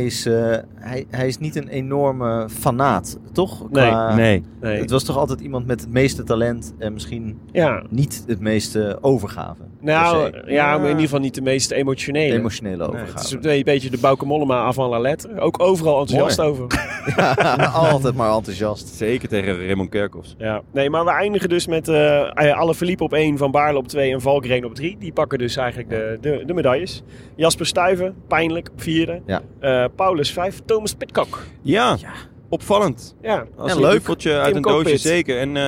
hij is niet een enorme fanaat, toch? Nee. Nee. Het was toch altijd iemand met het meeste talent en misschien Ja. niet het meeste overgave. Nou, per se. ja, maar in ieder geval niet de meest emotionele. Emotionele Nee, overgave. het is een beetje de Bouke Mollema avant la lettre. Ook overal enthousiast over. Ja, altijd maar enthousiast. Zeker tegen Raymond Kerkhoffs. Ja. Nee, maar we eindigen dus met Alaphilippe op 1, Van Baarle op 2 en Valkeren op 3. Die pakken dus eigenlijk de medailles. Jasper Stuyven, pijnlijk, op 4e. Ja. Paulus 5, Thomas Pidcock. Ja, opvallend. Ja, Als En een leuk. duveltje uit Tim een doosje, Cockpit. zeker. En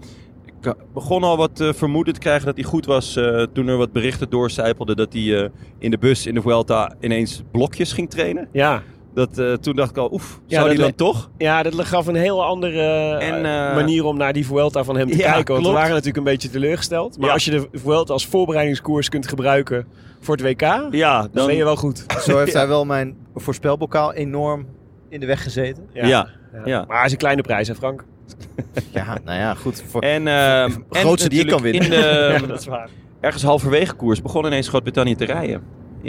ik begon al wat vermoeden te krijgen dat hij goed was toen er wat berichten doorcijpelden dat hij in de bus in de Vuelta ineens blokjes ging trainen. ja. Toen dacht ik al, Ja, zou dat hij dan toch? Ja, dat gaf een heel andere manier om naar die Vuelta van hem te Ja, kijken. Want we klopt. waren natuurlijk een beetje teleurgesteld. Maar Ja. als je de Vuelta als voorbereidingskoers kunt gebruiken voor het WK, Ja, dan ben je wel goed. Zo heeft hij wel mijn voorspelbokaal enorm in de weg gezeten. Ja. Maar hij is een kleine prijs, hè Frank? Ja, nou ja, goed. Voor En grootste die ik kan winnen. In Dat is waar. ergens halverwege koers begon ineens Groot-Brittannië te rijden.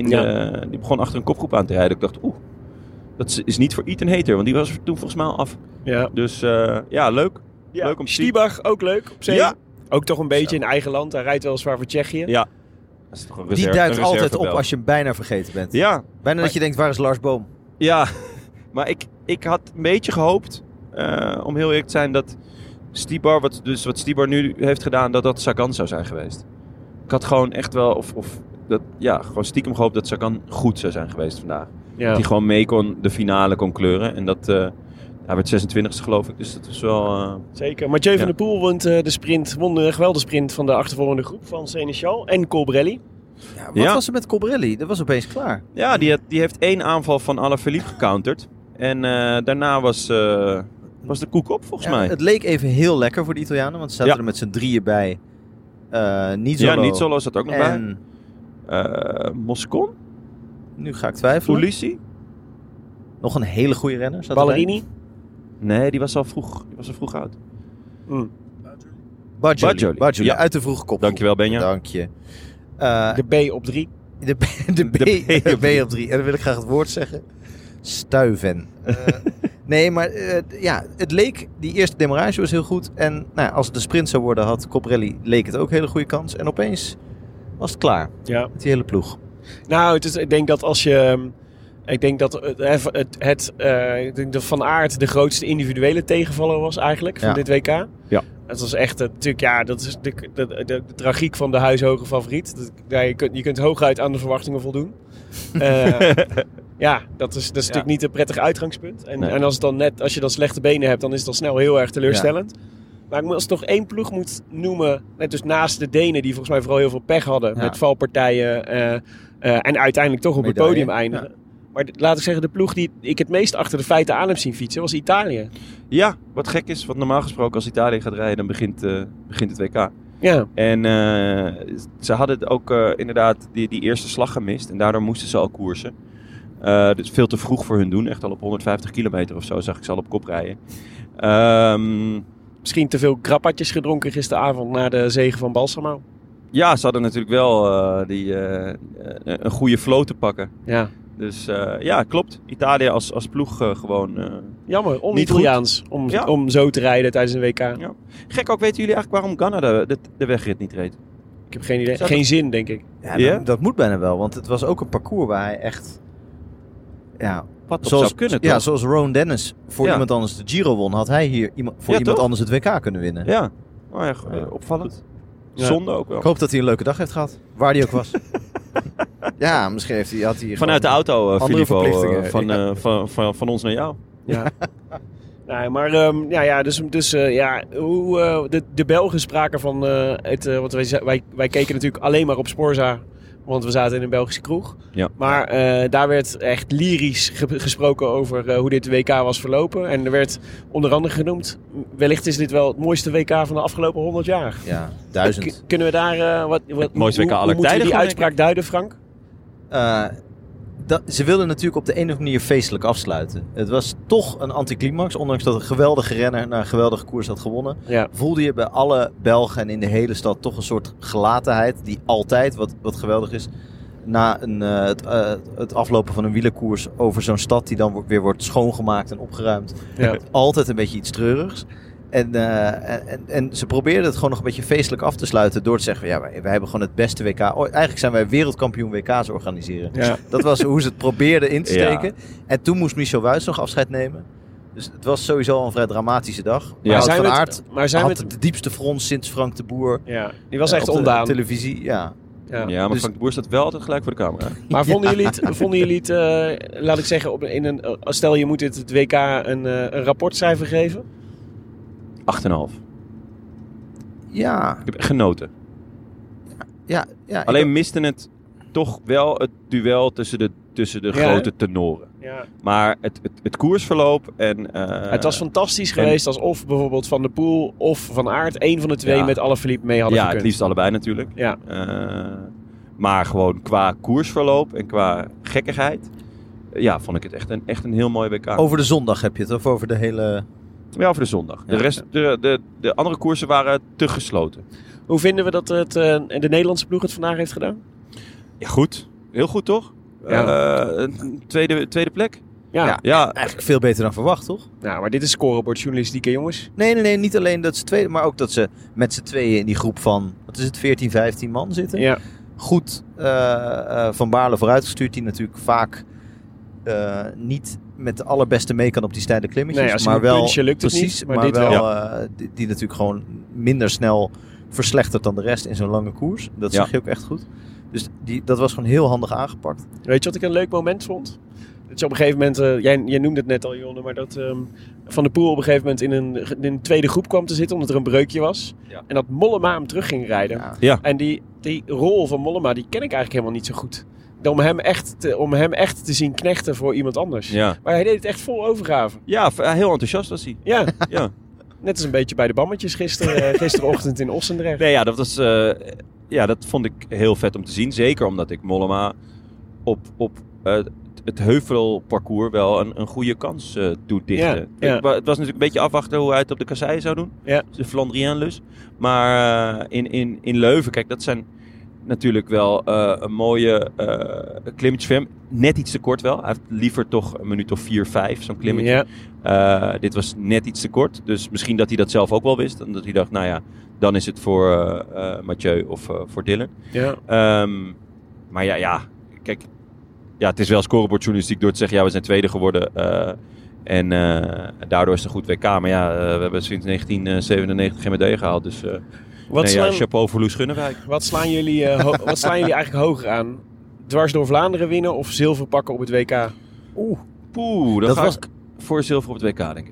Die begon achter een kopgroep aan te rijden. Ik dacht, dat is niet voor Ethan Hayter, want die was er toen volgens mij al af. Ja. Dus leuk. Leuk om te zien. Stiebach, ook leuk op zee. Ja. Ook toch een beetje in eigen land. Hij rijdt weliswaar voor Tsjechië. Ja. Dat is toch een Die duikt een altijd op reservebel. als je hem bijna vergeten bent. Ja, Bijna dat je denkt, waar is Lars Boom? ja. Maar ik had een beetje gehoopt, om heel eerlijk te zijn, dat Stibar, wat Stibar nu heeft gedaan, dat Sagan zou zijn geweest. Ik had gewoon echt wel, gewoon stiekem gehoopt dat Sagan goed zou zijn geweest vandaag. Ja. Dat hij gewoon mee de finale kon kleuren. En dat, hij werd 26e geloof ik, dus dat was wel... Zeker. Mathieu van der Poel won de geweldige sprint van de achtervolgende groep van Seneschal en Colbrelli. Ja, wat Ja. was er met Colbrelli? Dat was opeens klaar. Ja, die heeft 1 aanval van Alaphilippe gecounterd. En daarna was de koek op, volgens mij. Het leek even heel lekker voor de Italianen, want ze zaten Ja. er met z'n drieën bij. Nizzolo. Ja, Nizzolo zat ook nog bij. En Moscon? nu ga ik twijfelen. Ulissi? Nog een hele goede renner. zat Ballerini. Nee, die was al vroeg uit. Mm. Bajoli. Bajoli, ja. Uit de vroege kop. Dankjewel, Benja. Dank je. De B op 3. De B op 3. En dan wil ik graag het woord zeggen. Stuiven. Nee, maar het leek, die eerste demarrage was heel goed. En nou ja, als het de sprint zou worden, had Colbrelli, leek het ook een hele goede kans. En opeens was het klaar Ja. met die hele ploeg. Nou, ik denk dat als je... Ik denk dat ik denk dat Van Aert de grootste individuele tegenvaller was eigenlijk van Ja. dit WK. Ja. Het was echt natuurlijk, dat is de tragiek van de huishoge favoriet. Je kunt hooguit aan de verwachtingen voldoen. Dat is natuurlijk niet een prettig uitgangspunt. Nee. En als je dan slechte benen hebt, dan is het al snel heel erg teleurstellend. Maar als ik nog één ploeg moet noemen, net dus naast de Denen, die volgens mij vooral heel veel pech hadden met valpartijen en uiteindelijk toch op het Medaille. podium eindigen. Maar laat ik zeggen, de ploeg die ik het meest achter de feiten aan heb zien fietsen, was Italië. Ja, wat gek is, want normaal gesproken als Italië gaat rijden, dan begint het WK. Ja, En ze hadden ook inderdaad die eerste slag gemist. En daardoor moesten ze al koersen. Dus veel te vroeg voor hun doen. Echt al op 150 kilometer of zo zag ik ze al op kop rijden. misschien te veel grappatjes gedronken gisteravond na de zege van Balsamo. Ja, ze hadden natuurlijk wel een goede flow te pakken. Ja. Dus ja, klopt. Italië als ploeg gewoon... Jammer, on-Italiaans om zo te rijden tijdens een WK. Ja. Gek ook, weten jullie eigenlijk waarom Ghana de wegrit niet reed? Ik heb geen idee. Geen zin, denk ik. Ja, dat moet bijna wel, want het was ook een parcours waar hij echt... Ja, Wat zou kunnen, toch? Ja, zoals Rowan Dennis voor iemand anders de Giro won, had hij hier iemand anders het WK kunnen winnen. Ja, opvallend. Ja. Zonde ook wel. Ik hoop dat hij een leuke dag heeft gehad, waar hij ook was. Ja, misschien had hij Vanuit de auto, andere Filippo, verplichtingen. van ons naar jou. Ja. Nee, maar de Belgen spraken van want wij keken natuurlijk alleen maar op Sporza, want we zaten in een Belgische kroeg. Ja. Maar daar werd echt lyrisch gesproken over hoe dit WK was verlopen. En er werd onder andere genoemd, wellicht is dit wel het mooiste WK van de afgelopen 100 jaar. Ja, 1000. Kunnen we daar Het mooiste WK aller hoe moeten we tijden, die gewoon, uitspraak duiden, Frank? Ze wilden natuurlijk op de een of andere manier feestelijk afsluiten. Het was toch een anticlimax, ondanks dat een geweldige renner naar een geweldige koers had gewonnen. Ja. Voelde je bij alle Belgen en in de hele stad toch een soort gelatenheid die altijd, wat geweldig is, na het aflopen van een wielerkoers over zo'n stad die dan weer wordt schoongemaakt en opgeruimd. Ja. Altijd een beetje iets treurigs. En ze probeerden het gewoon nog een beetje feestelijk af te sluiten door te zeggen, ja, wij hebben gewoon het beste WK. Eigenlijk zijn wij wereldkampioen WK's organiseren. Ja. Dat was hoe ze het probeerden in te steken. Ja. En toen moest Michel Wuits nog afscheid nemen. Dus het was sowieso al een vrij dramatische dag. Ja. Wout Zijn van we het- Aert maar zijn we had de diepste frons sinds Frank de Boer. Ja, die was echt op de ondaan. televisie, ja. Ja. Ja, maar Dus- Frank de Boer staat wel altijd gelijk voor de camera. Maar vonden jullie het laat ik zeggen, stel je moet het WK een rapportcijfer geven? 8,5. Ja, Ik heb genoten. ja. Alleen miste het toch wel het duel tussen de grote tenoren. Ja. Maar het koersverloop en... Het was fantastisch geweest alsof bijvoorbeeld Van der Poel of Van Aert, één van de twee Ja. met Alaphilippe mee hadden Ja, gekund. het liefst allebei natuurlijk. Ja. Maar gewoon qua koersverloop en qua gekkigheid... Ja, vond ik het echt een heel mooi WK. Over de zondag heb je het, of over de hele... Ja, over de zondag. Ja. De rest, de andere koersen waren te gesloten. Hoe vinden we dat de Nederlandse ploeg het vandaag heeft gedaan? Ja, goed. Heel goed, toch? Ja. Een tweede plek. Ja. Ja, Eigenlijk veel beter dan verwacht, toch? Nou, maar dit is scorebordjournalistiek, jongens. Nee, niet alleen dat ze tweede, maar ook dat ze met z'n tweeën in die groep van, wat is het, 14, 15 man zitten. Ja. Goed Van Baarle vooruitgestuurd, die natuurlijk vaak niet met de allerbeste mee kan op die steile klimmetjes. Nee, als hij maar moet wel punchen, lukt het precies, niet, maar maar dit wel wel. die natuurlijk gewoon minder snel verslechtert dan de rest in zo'n lange koers. Dat Ja. zag je ook echt goed. Dus dat was gewoon heel handig aangepakt. Weet je wat ik een leuk moment vond? Dat je op een gegeven moment, jij noemde het net al, Jonne, maar dat Van der Poel op een gegeven moment in een tweede groep kwam te zitten omdat er een breukje was. Ja. En dat Mollema hem terug ging rijden. Ja. Ja. En die rol van Mollema, die ken ik eigenlijk helemaal niet zo goed. Om hem echt te zien knechten voor iemand anders. Ja. Maar hij deed het echt vol overgave. Ja, heel enthousiast was hij. Ja, Ja. net als een beetje bij de Bammetjes gisterochtend in Ossendrecht. Nee, ja, dat vond ik heel vet om te zien. Zeker omdat ik Mollema op het heuvelparcours wel een goede kans doet dichten. Ja. Het was natuurlijk een beetje afwachten hoe hij het op de kasseien zou doen. Ja. De Flandrienlus. Maar in Leuven, kijk, dat zijn natuurlijk wel een mooie klimmetjes voor hem. Net iets te kort wel. Hij heeft liever toch een minuut of 4, 5, zo'n klimmetje. Ja. Dit was net iets te kort. Dus misschien dat hij dat zelf ook wel wist. En dat hij dacht, nou ja, dan is het voor Mathieu of voor Dylan. Ja. Maar ja, kijk. Ja, het is wel scorebordjournalistiek door te zeggen, ja, we zijn tweede geworden. En daardoor is het een goed WK. Maar ja, we hebben sinds 1997 geen medaille gehaald. Dus chapeau voor Loes Gunnewijk. Wat slaan jullie eigenlijk hoger aan? Dwars door Vlaanderen winnen of zilver pakken op het WK? Poeh, Dat ga was- ik voor zilver op het WK, denk ik.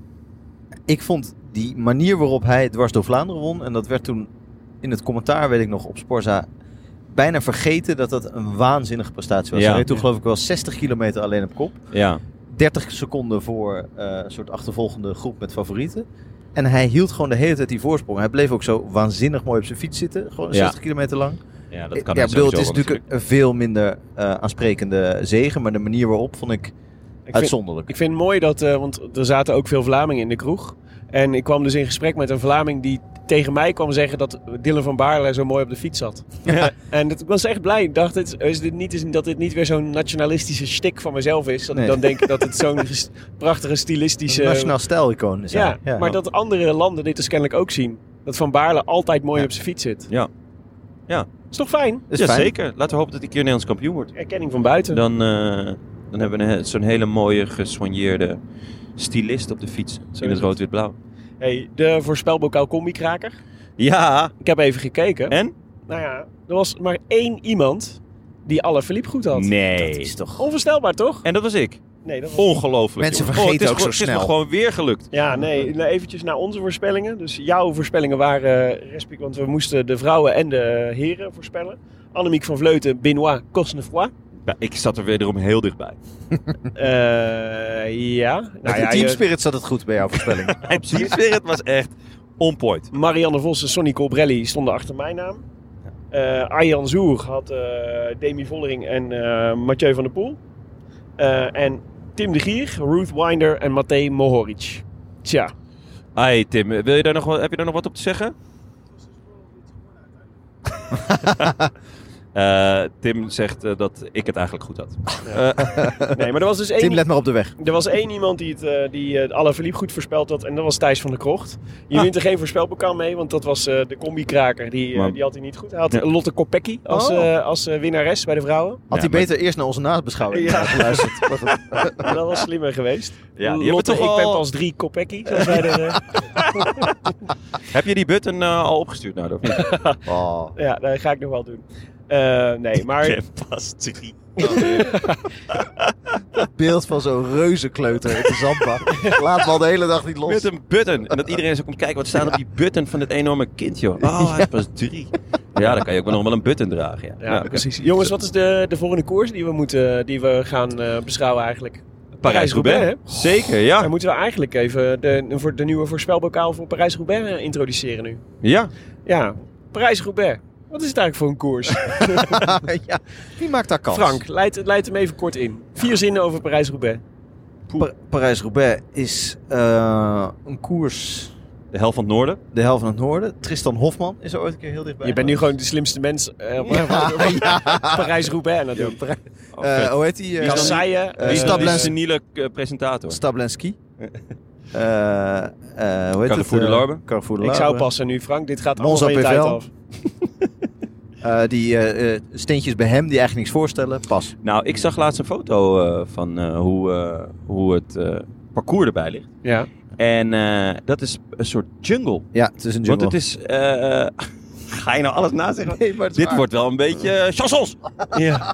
Ik vond die manier waarop hij dwars door Vlaanderen won, en dat werd toen in het commentaar, weet ik nog, op Sporza bijna vergeten dat dat een waanzinnige prestatie was. Ja. Hij reed toen geloof ik wel 60 kilometer alleen op kop. Ja, 30 seconden voor een soort achtervolgende groep met favorieten. En hij hield gewoon de hele tijd die voorsprong. Hij bleef ook zo waanzinnig mooi op zijn fiets zitten. Gewoon 60 kilometer lang. ja dat kan Ja, hij ik bedoel, het sowieso is wel natuurlijk een veel minder aansprekende zege. Maar de manier waarop vond ik uitzonderlijk. Ik vind het mooi dat, want er zaten ook veel Vlamingen in de kroeg. En ik kwam dus in gesprek met een Vlaming die tegen mij kwam zeggen dat Dylan van Baarle zo mooi op de fiets zat. Ja. En ik was echt blij. Ik dacht, dat dit niet weer zo'n nationalistische shtick van mezelf is. Dat ik dan denk dat het zo'n prachtige stilistische... Een nationaal stijlicoon is hij. Ja, maar dat andere landen dit dus kennelijk ook zien. Dat Van Baarle altijd mooi op zijn fiets zit. Ja. Is toch fijn? Is Ja, fijn. zeker. Laten we hopen dat hij een keer Nederlands kampioen wordt. Erkenning van buiten. Dan hebben we zo'n hele mooie gesoigneerde stylist op de fiets. Zo In is het het. rood-wit-blauw. Hey, de voorspelbokaal combi-kraker. Ja. Ik heb even gekeken. En? Nou ja, er was maar 1 iemand die Alaphilippe goed had. Nee. Dat is toch... Onvoorstelbaar, toch? En dat was ik. Nee, dat was... Ongelooflijk. Mensen jongen. vergeten het is ook zo Het is snel. me gewoon weer gelukt. Ja, nee, eventjes naar onze voorspellingen. Dus jouw voorspellingen waren, want we moesten de vrouwen en de heren voorspellen. Annemiek van Vleuten, Benoît Cosnefroid. Ja, ik zat er wederom heel dichtbij. Ja. Met Nou de ja, teamspirit zat het goed bij jouw voorspelling. Mijn teamspirit was echt on point. Marianne Vos en Sonny Colbrelli stonden achter mijn naam. Arjan Zoer had Demi Vollering en Mathieu van der Poel. En Tim de Gier, Ruth Winder en Matej Mohoric. Tja. Hey Tim, heb je daar nog wat op te zeggen? Tim zegt dat ik het eigenlijk goed had. Nee, maar er was dus één... Tim, let maar op de weg. Er was 1 iemand die het Alaphilippe goed voorspeld had. En dat was Thijs van der Krocht. Je wint er geen voorspelbokaal mee. Want dat was de combi-kraker. Die had hij niet goed. Hij had Ja. Lotte Kopecky als winnares bij de vrouwen. Had hij beter eerst naar onze nabeschouwing geluisterd. Maar goed. Dat was slimmer geweest. Ja, die Lotte, hebben ik toch ben al- pas 3 Kopecky. Zoals wij er, Heb je die button al opgestuurd naar de of niet? Oh. ja, dat ga ik nog wel doen. Nee, maar... Ja, pas 3. Beeld van zo'n reuzenkleuter in de zandbak. Laat me al de hele dag niet los. Met een button. En dat iedereen zo komt kijken wat staat op die button van het enorme kind, joh. Oh, hij is pas 3. Ja, dan kan je ook wel nog wel een button dragen. Ja, Ja, precies. Jongens, wat is de volgende koers die we gaan beschouwen eigenlijk? Parijs-Roubaix, hè? Zeker, ja. Dan moeten we eigenlijk even de nieuwe voorspelbokaal voor Parijs-Roubaix introduceren nu. Ja. Ja, Parijs-Roubaix. Wat is het eigenlijk voor een koers? Ja, wie maakt daar kans? Frank, leid hem even kort in. 4 zinnen over Parijs-Roubaix. Parijs-Roubaix is een koers... De hel van het noorden. De helft van het noorden. Tristan Hofman is er ooit een keer heel dichtbij. Je bent nu gewoon de slimste mens Parijs-Roubaix aan het doen. Hoe heet die? Kasseien. Wie is Stablen- de seniele presentator? Stablenski. Hoe heet Carrefour de Larbe. Carrefour de Ik Larbe. zou passen nu, Frank. Dit gaat allemaal Monza van je tijd PVL. af. Die steentjes bij hem die eigenlijk niks voorstellen. Pas. Nou, ik zag laatst een foto van hoe het parcours erbij ligt. Ja. En dat is een soort jungle. Ja, het is een jungle. Want het is... ga je nou alles nazeggen? Nee, maar het is Dit waar. wordt wel een beetje chansons. Ja.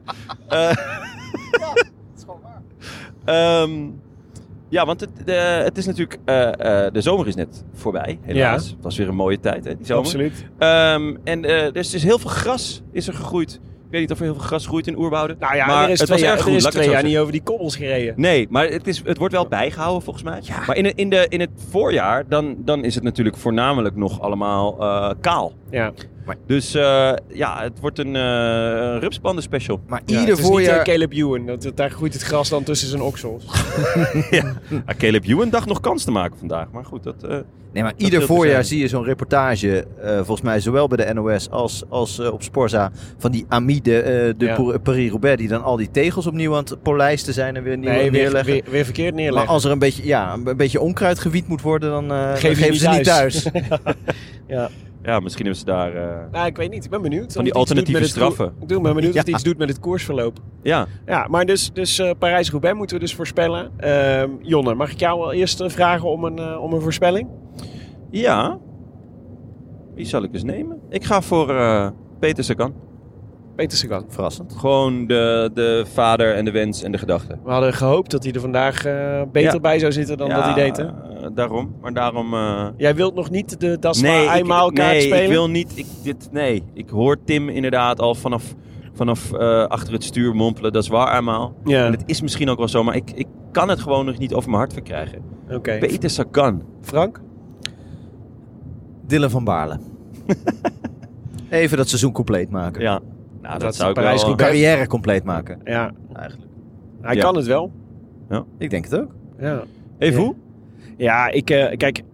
Ja, want het is natuurlijk... de zomer is net voorbij, helaas. Ja. Het was weer een mooie tijd, hè, die zomer. Absoluut. Dus er is heel veel gras is er gegroeid. Ik weet niet of er heel veel gras groeit in Oerwouden. Nou ja, maar er is het was 2 jaar, erg er goed, is laat ik het 2 zo jaar zeggen. niet over die kobbels gereden. Nee, maar het wordt wel bijgehouden volgens mij. Ja. Maar in het voorjaar, dan is het natuurlijk voornamelijk nog allemaal kaal. Ja. Dus ja, het wordt een rupspanden special. Maar Ja, ieder het is voorjaar... niet Caleb Ewan. Daar groeit het gras dan tussen zijn oksels. Caleb Ewan dacht nog kans te maken vandaag. Maar goed, dat... Nee, maar Dat ieder wil te voorjaar zijn. zie je zo'n reportage, volgens mij zowel bij de NOS als op Sporza, van die Ami de Ja. Paris-Roubaix, die dan al die tegels opnieuw aan het polijsten zijn en weer nieuw neerleggen. weer verkeerd Maar neerleggen. als er een beetje onkruid gewied moet worden, dan Geven geven ze niet thuis. Ja. Ja, misschien hebben ze daar... Nou, ik weet niet. Ik ben benieuwd. Van die Of het iets doet alternatieve met het straffen. Ik ben benieuwd of het Ja. iets doet met het koersverloop. Ja, Ja, maar dus Parijs-Roubaix moeten we dus voorspellen. Jonne, mag ik jou al eerst vragen om een voorspelling? ja. Wie zal ik dus nemen? Ik ga voor Peter Sagan. Peter Sagan. Verrassend. Gewoon de vader en de wens en de gedachte. We hadden gehoopt dat hij er vandaag beter Ja. bij zou zitten dan dat hij deed, hè? Daarom. Maar daarom... Jij wilt nog niet de Das eenmaal kaart nee, spelen? ik wil niet... Ik hoor Tim inderdaad al vanaf achter het stuur mompelen. Dat is waar eenmaal. Ja, En het is misschien ook wel zo, maar ik kan het gewoon nog niet over mijn hart verkrijgen. oké. Peter Sagan. Frank? Dylan van Baarle. Even dat seizoen compleet maken. Ja. Nou, dat Dat zou ik wel... Parijs-Roubaix. Carrière compleet maken, Ja, eigenlijk. hij Ja. kan het wel. Ik denk het ook. Ja. Even Ja. hoe? Ja, kijk,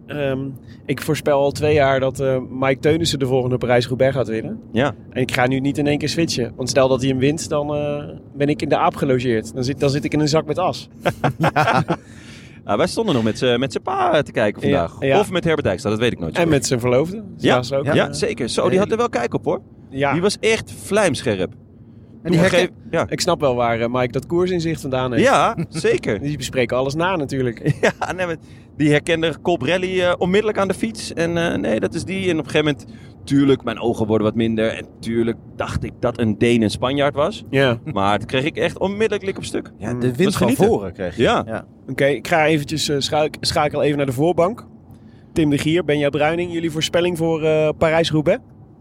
Ik voorspel al 2 jaar dat Mike Teunissen de volgende Parijs-Roubaix gaat winnen. Ja. En ik ga nu niet in één keer switchen. Want stel dat hij hem wint, dan ben ik in de aap gelogeerd. Dan zit ik in een zak met as. Wij stonden nog met z'n pa te kijken vandaag. Ja. Of met Herbert Dijkstra, dat weet ik nooit. En met zijn verloofde. Ja, Ook, ja, zeker. Zo, die had er wel kijk op hoor. Ja. Die was echt vlijmscherp. En die Ja. Ik snap wel waar Mike dat koersinzicht vandaan heeft. Ja, zeker. Die bespreken alles na natuurlijk. Ja, nee, maar die herkende Colbrelli onmiddellijk aan de fiets. En nee, dat is die. En op een gegeven moment, tuurlijk, mijn ogen worden wat minder. En tuurlijk dacht ik dat een Deen een Spanjaard was. Ja. Maar dat kreeg ik echt onmiddellijk lik op stuk. Ja, de Was wind van genieten. voren kreeg je. Ja. Oké, ik ga eventjes schakel even naar de voorbank. Tim de Gier, Benja Bruining. Jullie voorspelling voor Parijs-Roubaix?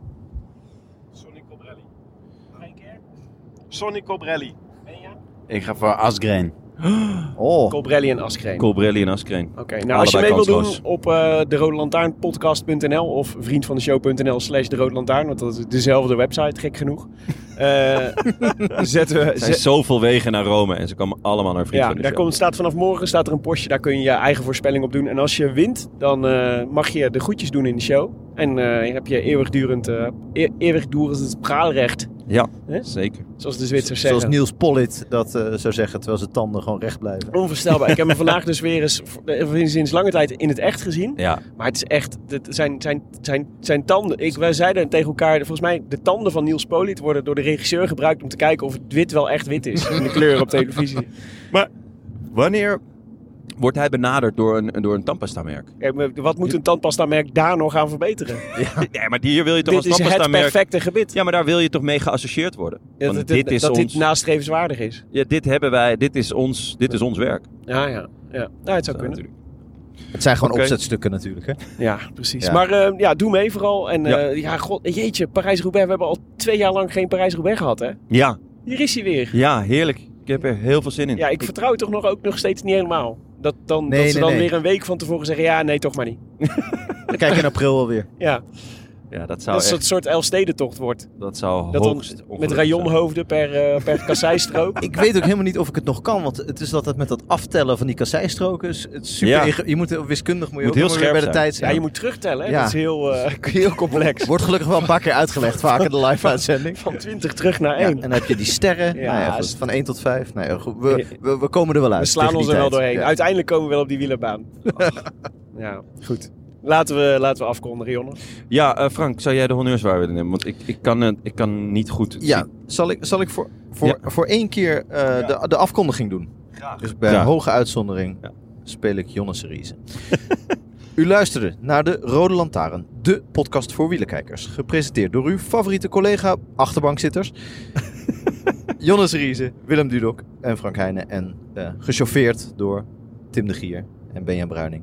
Sonny Colbrelli. Nog 1 keer? Sonny Colbrelli. Benja? Ik ga voor Asgreen. Oh, Colbrelli en Askreen. Colbrelli en Askreen. Oké, nou als je mee Allebei wil doen kansloos. op de rodelantaarnpodcast.nl of vriendvandeshow.nl/de Rode Lantaarn, want dat is dezelfde website, gek genoeg. Zetten we... Er zijn zoveel wegen naar Rome en ze komen allemaal naar Vriend Ja, van de daar Show. staat vanaf morgen staat er een postje, daar kun je je eigen voorspelling op doen. En als je wint, dan mag je de groetjes doen in de show. En heb je eeuwigdurend praalrecht, Ja, Hè? zeker. zoals de Zwitsers zoals zeggen. Niels Pollitt dat zou zeggen, terwijl zijn tanden gewoon recht blijven. Onvoorstelbaar. Ik heb hem vandaag dus weer eens sinds lange tijd in het echt gezien. Ja, Maar het is echt, zijn tanden. Wij zeiden tegen elkaar, volgens mij, de tanden van Niels Pollitt worden door de regisseur gebruikt om te kijken of het wit wel echt wit is. In de kleur op televisie. wanneer wordt hij benaderd door een tandpasta-merk? Kijk, maar wat moet een tandpasta-merk daar nog aan verbeteren? Ja, maar hier wil je toch Dit als is het tandpasta-merk... perfecte gebit. Ja, maar daar wil je toch mee geassocieerd worden? Want dit is dat ons... dit nastrevenswaardig is. Ja, dit hebben wij, dit is ons werk. Ja. Nou, het zou kunnen. Natuurlijk. Het zijn gewoon Oké. opzetstukken natuurlijk, hè? Ja, precies. Ja. Maar doe mee vooral. En Ja. god, jeetje, Parijs-Roubaix. We hebben al 2 jaar lang geen Parijs-Roubaix gehad, hè? Ja, Hier is hij weer. ja, heerlijk. Ik heb er heel veel zin in. Ja, ik vertrouw het toch ook nog steeds niet helemaal. Dat ze dan weer een week van tevoren zeggen, ja, nee, toch maar niet. Kijk in april alweer. Ja, Ja, dat zou dat het echt... een soort Elfstedentocht wordt. Dat zou Dat dan hoogst met ongelukkig zijn. rayonhoofden per kasseistrook. Ik weet ook helemaal niet of ik het nog kan, want het is altijd met dat aftellen van die kasseistroken. Het is super Ja. je moet wiskundig moet je Moet ook heel nog weer bij de scherp tijd Ja, zijn. je moet terugtellen. Hè? Ja. Dat is heel complex. Wordt gelukkig wel een paar keer uitgelegd, vaak in de live-uitzending. Van 20 terug naar Ja, 1. en dan heb je die sterren, Ja, nou ja, is- van 1 tot 5. Nou ja, goed, we komen er wel uit. We slaan tegen ons die er wel tijd. doorheen. Ja. Uiteindelijk komen we wel op die wielerbaan. Ja, goed. Laten we afkondigen, Jonne. Ja, Frank, zou jij de honneurs waar willen nemen? Want ik kan niet goed Ja, zal ik voor 1 keer de afkondiging doen? Graag. Dus bij Graag. hoge uitzondering Ja. speel ik Jonne Seriese. U luisterde naar de Rode Lantaarn, de podcast voor wielerkijkers. Gepresenteerd door uw favoriete collega achterbankzitters. Jonne Seriese, Willem Dudok en Frank Heijnen. En gechauffeerd door Tim de Gier en Benja Bruining.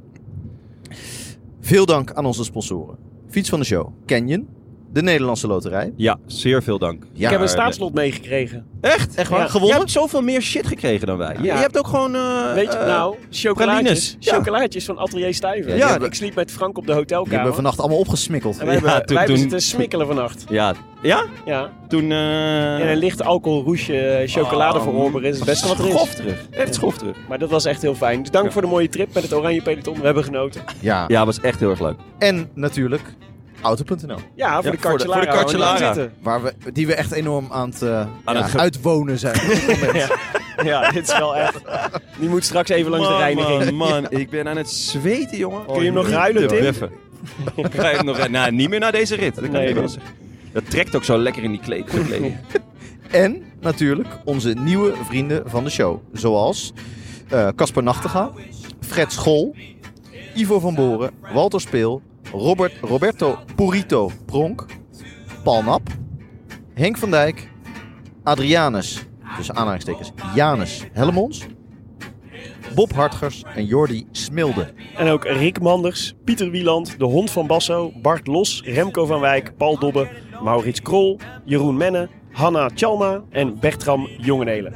Veel dank aan onze sponsoren. Fiets van de show, Canyon, de Nederlandse Loterij. Ja, zeer veel dank. Ja, Ik heb een staatslot meegekregen. Echt? Echt waar? Ja. Gewonnen? Je hebt zoveel meer shit gekregen dan wij. Ja. Je hebt ook gewoon... Weet je, chocolaatjes. pralines. Ja. Chocolaatjes van Atelier Stuyven. Ja, Ik sliep met Frank op de Die hotelkamer. hebben we vannacht allemaal opgesmikkeld. En wij Ja, hebben, toen- wij hebben toen- zitten smikkelen vannacht. Ja? Ja? Ja. Toen... En een licht alcoholroesje chocolade verorberen is het beste wat er is. Schofterig. Echt schofterig. Maar dat was echt heel fijn. Dus dank voor de mooie trip met het Oranje Peloton. We hebben genoten. Ja. Ja, was echt heel erg leuk. En natuurlijk Auto.nl. Ja, voor Ja, de voor de Cartelara. Cartelara. Die we echt enorm aan het het uitwonen zijn. op dit moment. Ja, dit is wel echt... Die moet straks even langs de reiniging. Man, ik ben aan het zweten, jongen. Kun je hem nog ruilen, Tim? Even. Ga je hem nog ruilen? Nou, niet meer na deze rit. Dat kan Nee, ik wel nee. zeggen. Dat trekt ook zo lekker in die kleding. En natuurlijk onze nieuwe vrienden van de show. Zoals Casper Nachtegaal, Fred School, Ivo van Boren, Walter Speel, Roberto Purito Pronk, Paul Nap, Henk van Dijk, Adrianus, tussen aanhalingstekens Janus Hellemons, Bob Hartgers en Jordi Smilde. En ook Rick Manders, Pieter Wieland, de hond van Basso, Bart Los, Remco van Wijk, Paul Dobbe, Maurits Krol, Jeroen Menne, Hanna Tjalma en Bertram Jongenelen.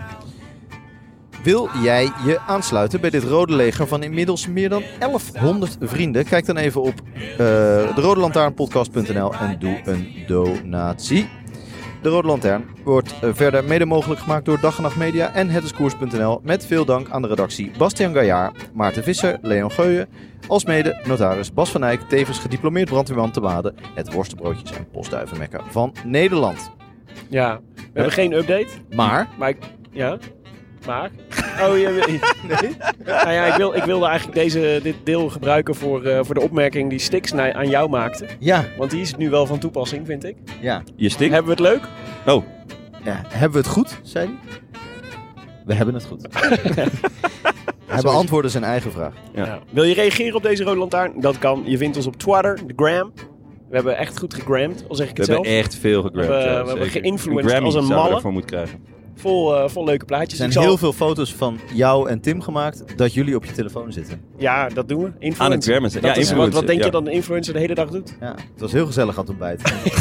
Wil jij je aansluiten bij dit rode leger van inmiddels meer dan 1100 vrienden? Kijk dan even op de rodelantaarnpodcast.nl en doe een donatie. De Rode Lantaarn wordt verder mede mogelijk gemaakt door Dag en Nacht Media en hetiskoers.nl. Met veel dank aan de redactie Bastiaan Gaillard, Maarten Visser, Leon Geuyen. Alsmede notaris Bas van Eyck, tevens gediplomeerd brandweerman te Maden. Het worstenbroodjes en postduivenmekker van Nederland. Ja, we hebben geen update. Maar? Maar? Oh, nee? Nou ja, ik wilde eigenlijk dit deel gebruiken voor de opmerking die Stix aan jou maakte. Ja. Want die is nu wel van toepassing, vind ik. Ja. Je Stix? Hebben we het leuk? Oh. Ja, hebben we het goed, zei hij? We hebben het goed. Hij beantwoordde zijn eigen vraag. Ja. Wil je reageren op deze Rode Lantaarn? Dat kan. Je vindt ons op Twitter, de Gram. We hebben echt goed gegramd, al zeg ik het zelf. We hebben echt veel gegramd. We hebben geïnfluenced als een malle. Voor moet krijgen. Vol leuke plaatjes. Er zijn heel veel foto's van jou en Tim gemaakt dat jullie op je telefoon zitten. Ja, dat doen we. Influencer. Aan het grammen. Ja, influencer. Wat denk je dat een influencer de hele dag doet? Ja, het was heel gezellig aan het ontbijt.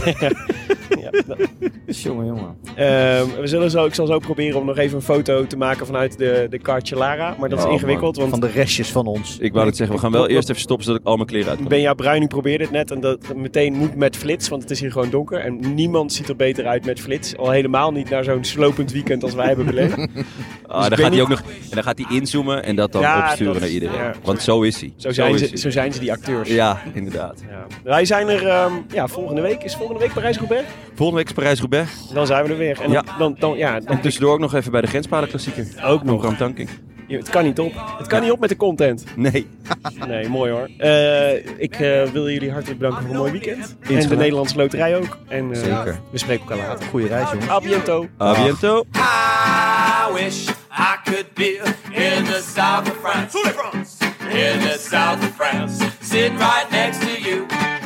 Jongen. Ik zal zo proberen om nog even een foto te maken vanuit de Kartje Lara. Maar dat is ingewikkeld. Want van de restjes van ons. Ik wou het zeggen, we gaan wel eerst even stoppen zodat ik al mijn kleren uit kan. Benja Bruin probeerde het net en dat meteen moet met flits, want het is hier gewoon donker. En niemand ziet er beter uit met flits. Al helemaal niet naar zo'n slopend weekend als wij hebben beleefd. Dus dan gaat hij ook nog en dan gaat hij inzoomen en dat dan opsturen naar iedereen. Ja, want zo is hij. Zo zijn ze die acteurs. Ja, inderdaad. Ja. Wij zijn er volgende week. Is volgende week Parijs-Roubaix? Volgende week is Parijs-Roubaix. Dan zijn we er weer. En dan en tussendoor ook nog even bij de Grenspalenklassieker. Ook nog. Bram Tankink. Het kan niet op. Het kan niet op met de content. Nee. Nee, mooi hoor. Ik wil jullie hartelijk bedanken voor een mooi weekend. En de Nederlandse Loterij ook. En zeker. We spreken elkaar later. Goeie reis, jongens. A biento. A biento. I wish I could be in the south of France. In the south of France. Sitting right next to you.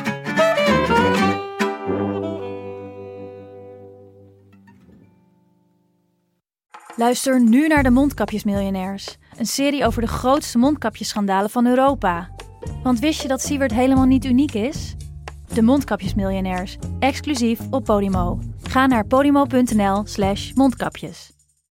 Luister nu naar de Mondkapjesmiljonairs. Een serie over de grootste mondkapjesschandalen van Europa. Want wist je dat Siewert helemaal niet uniek is? De Mondkapjesmiljonairs, exclusief op Podimo. Ga naar podimo.nl/mondkapjes.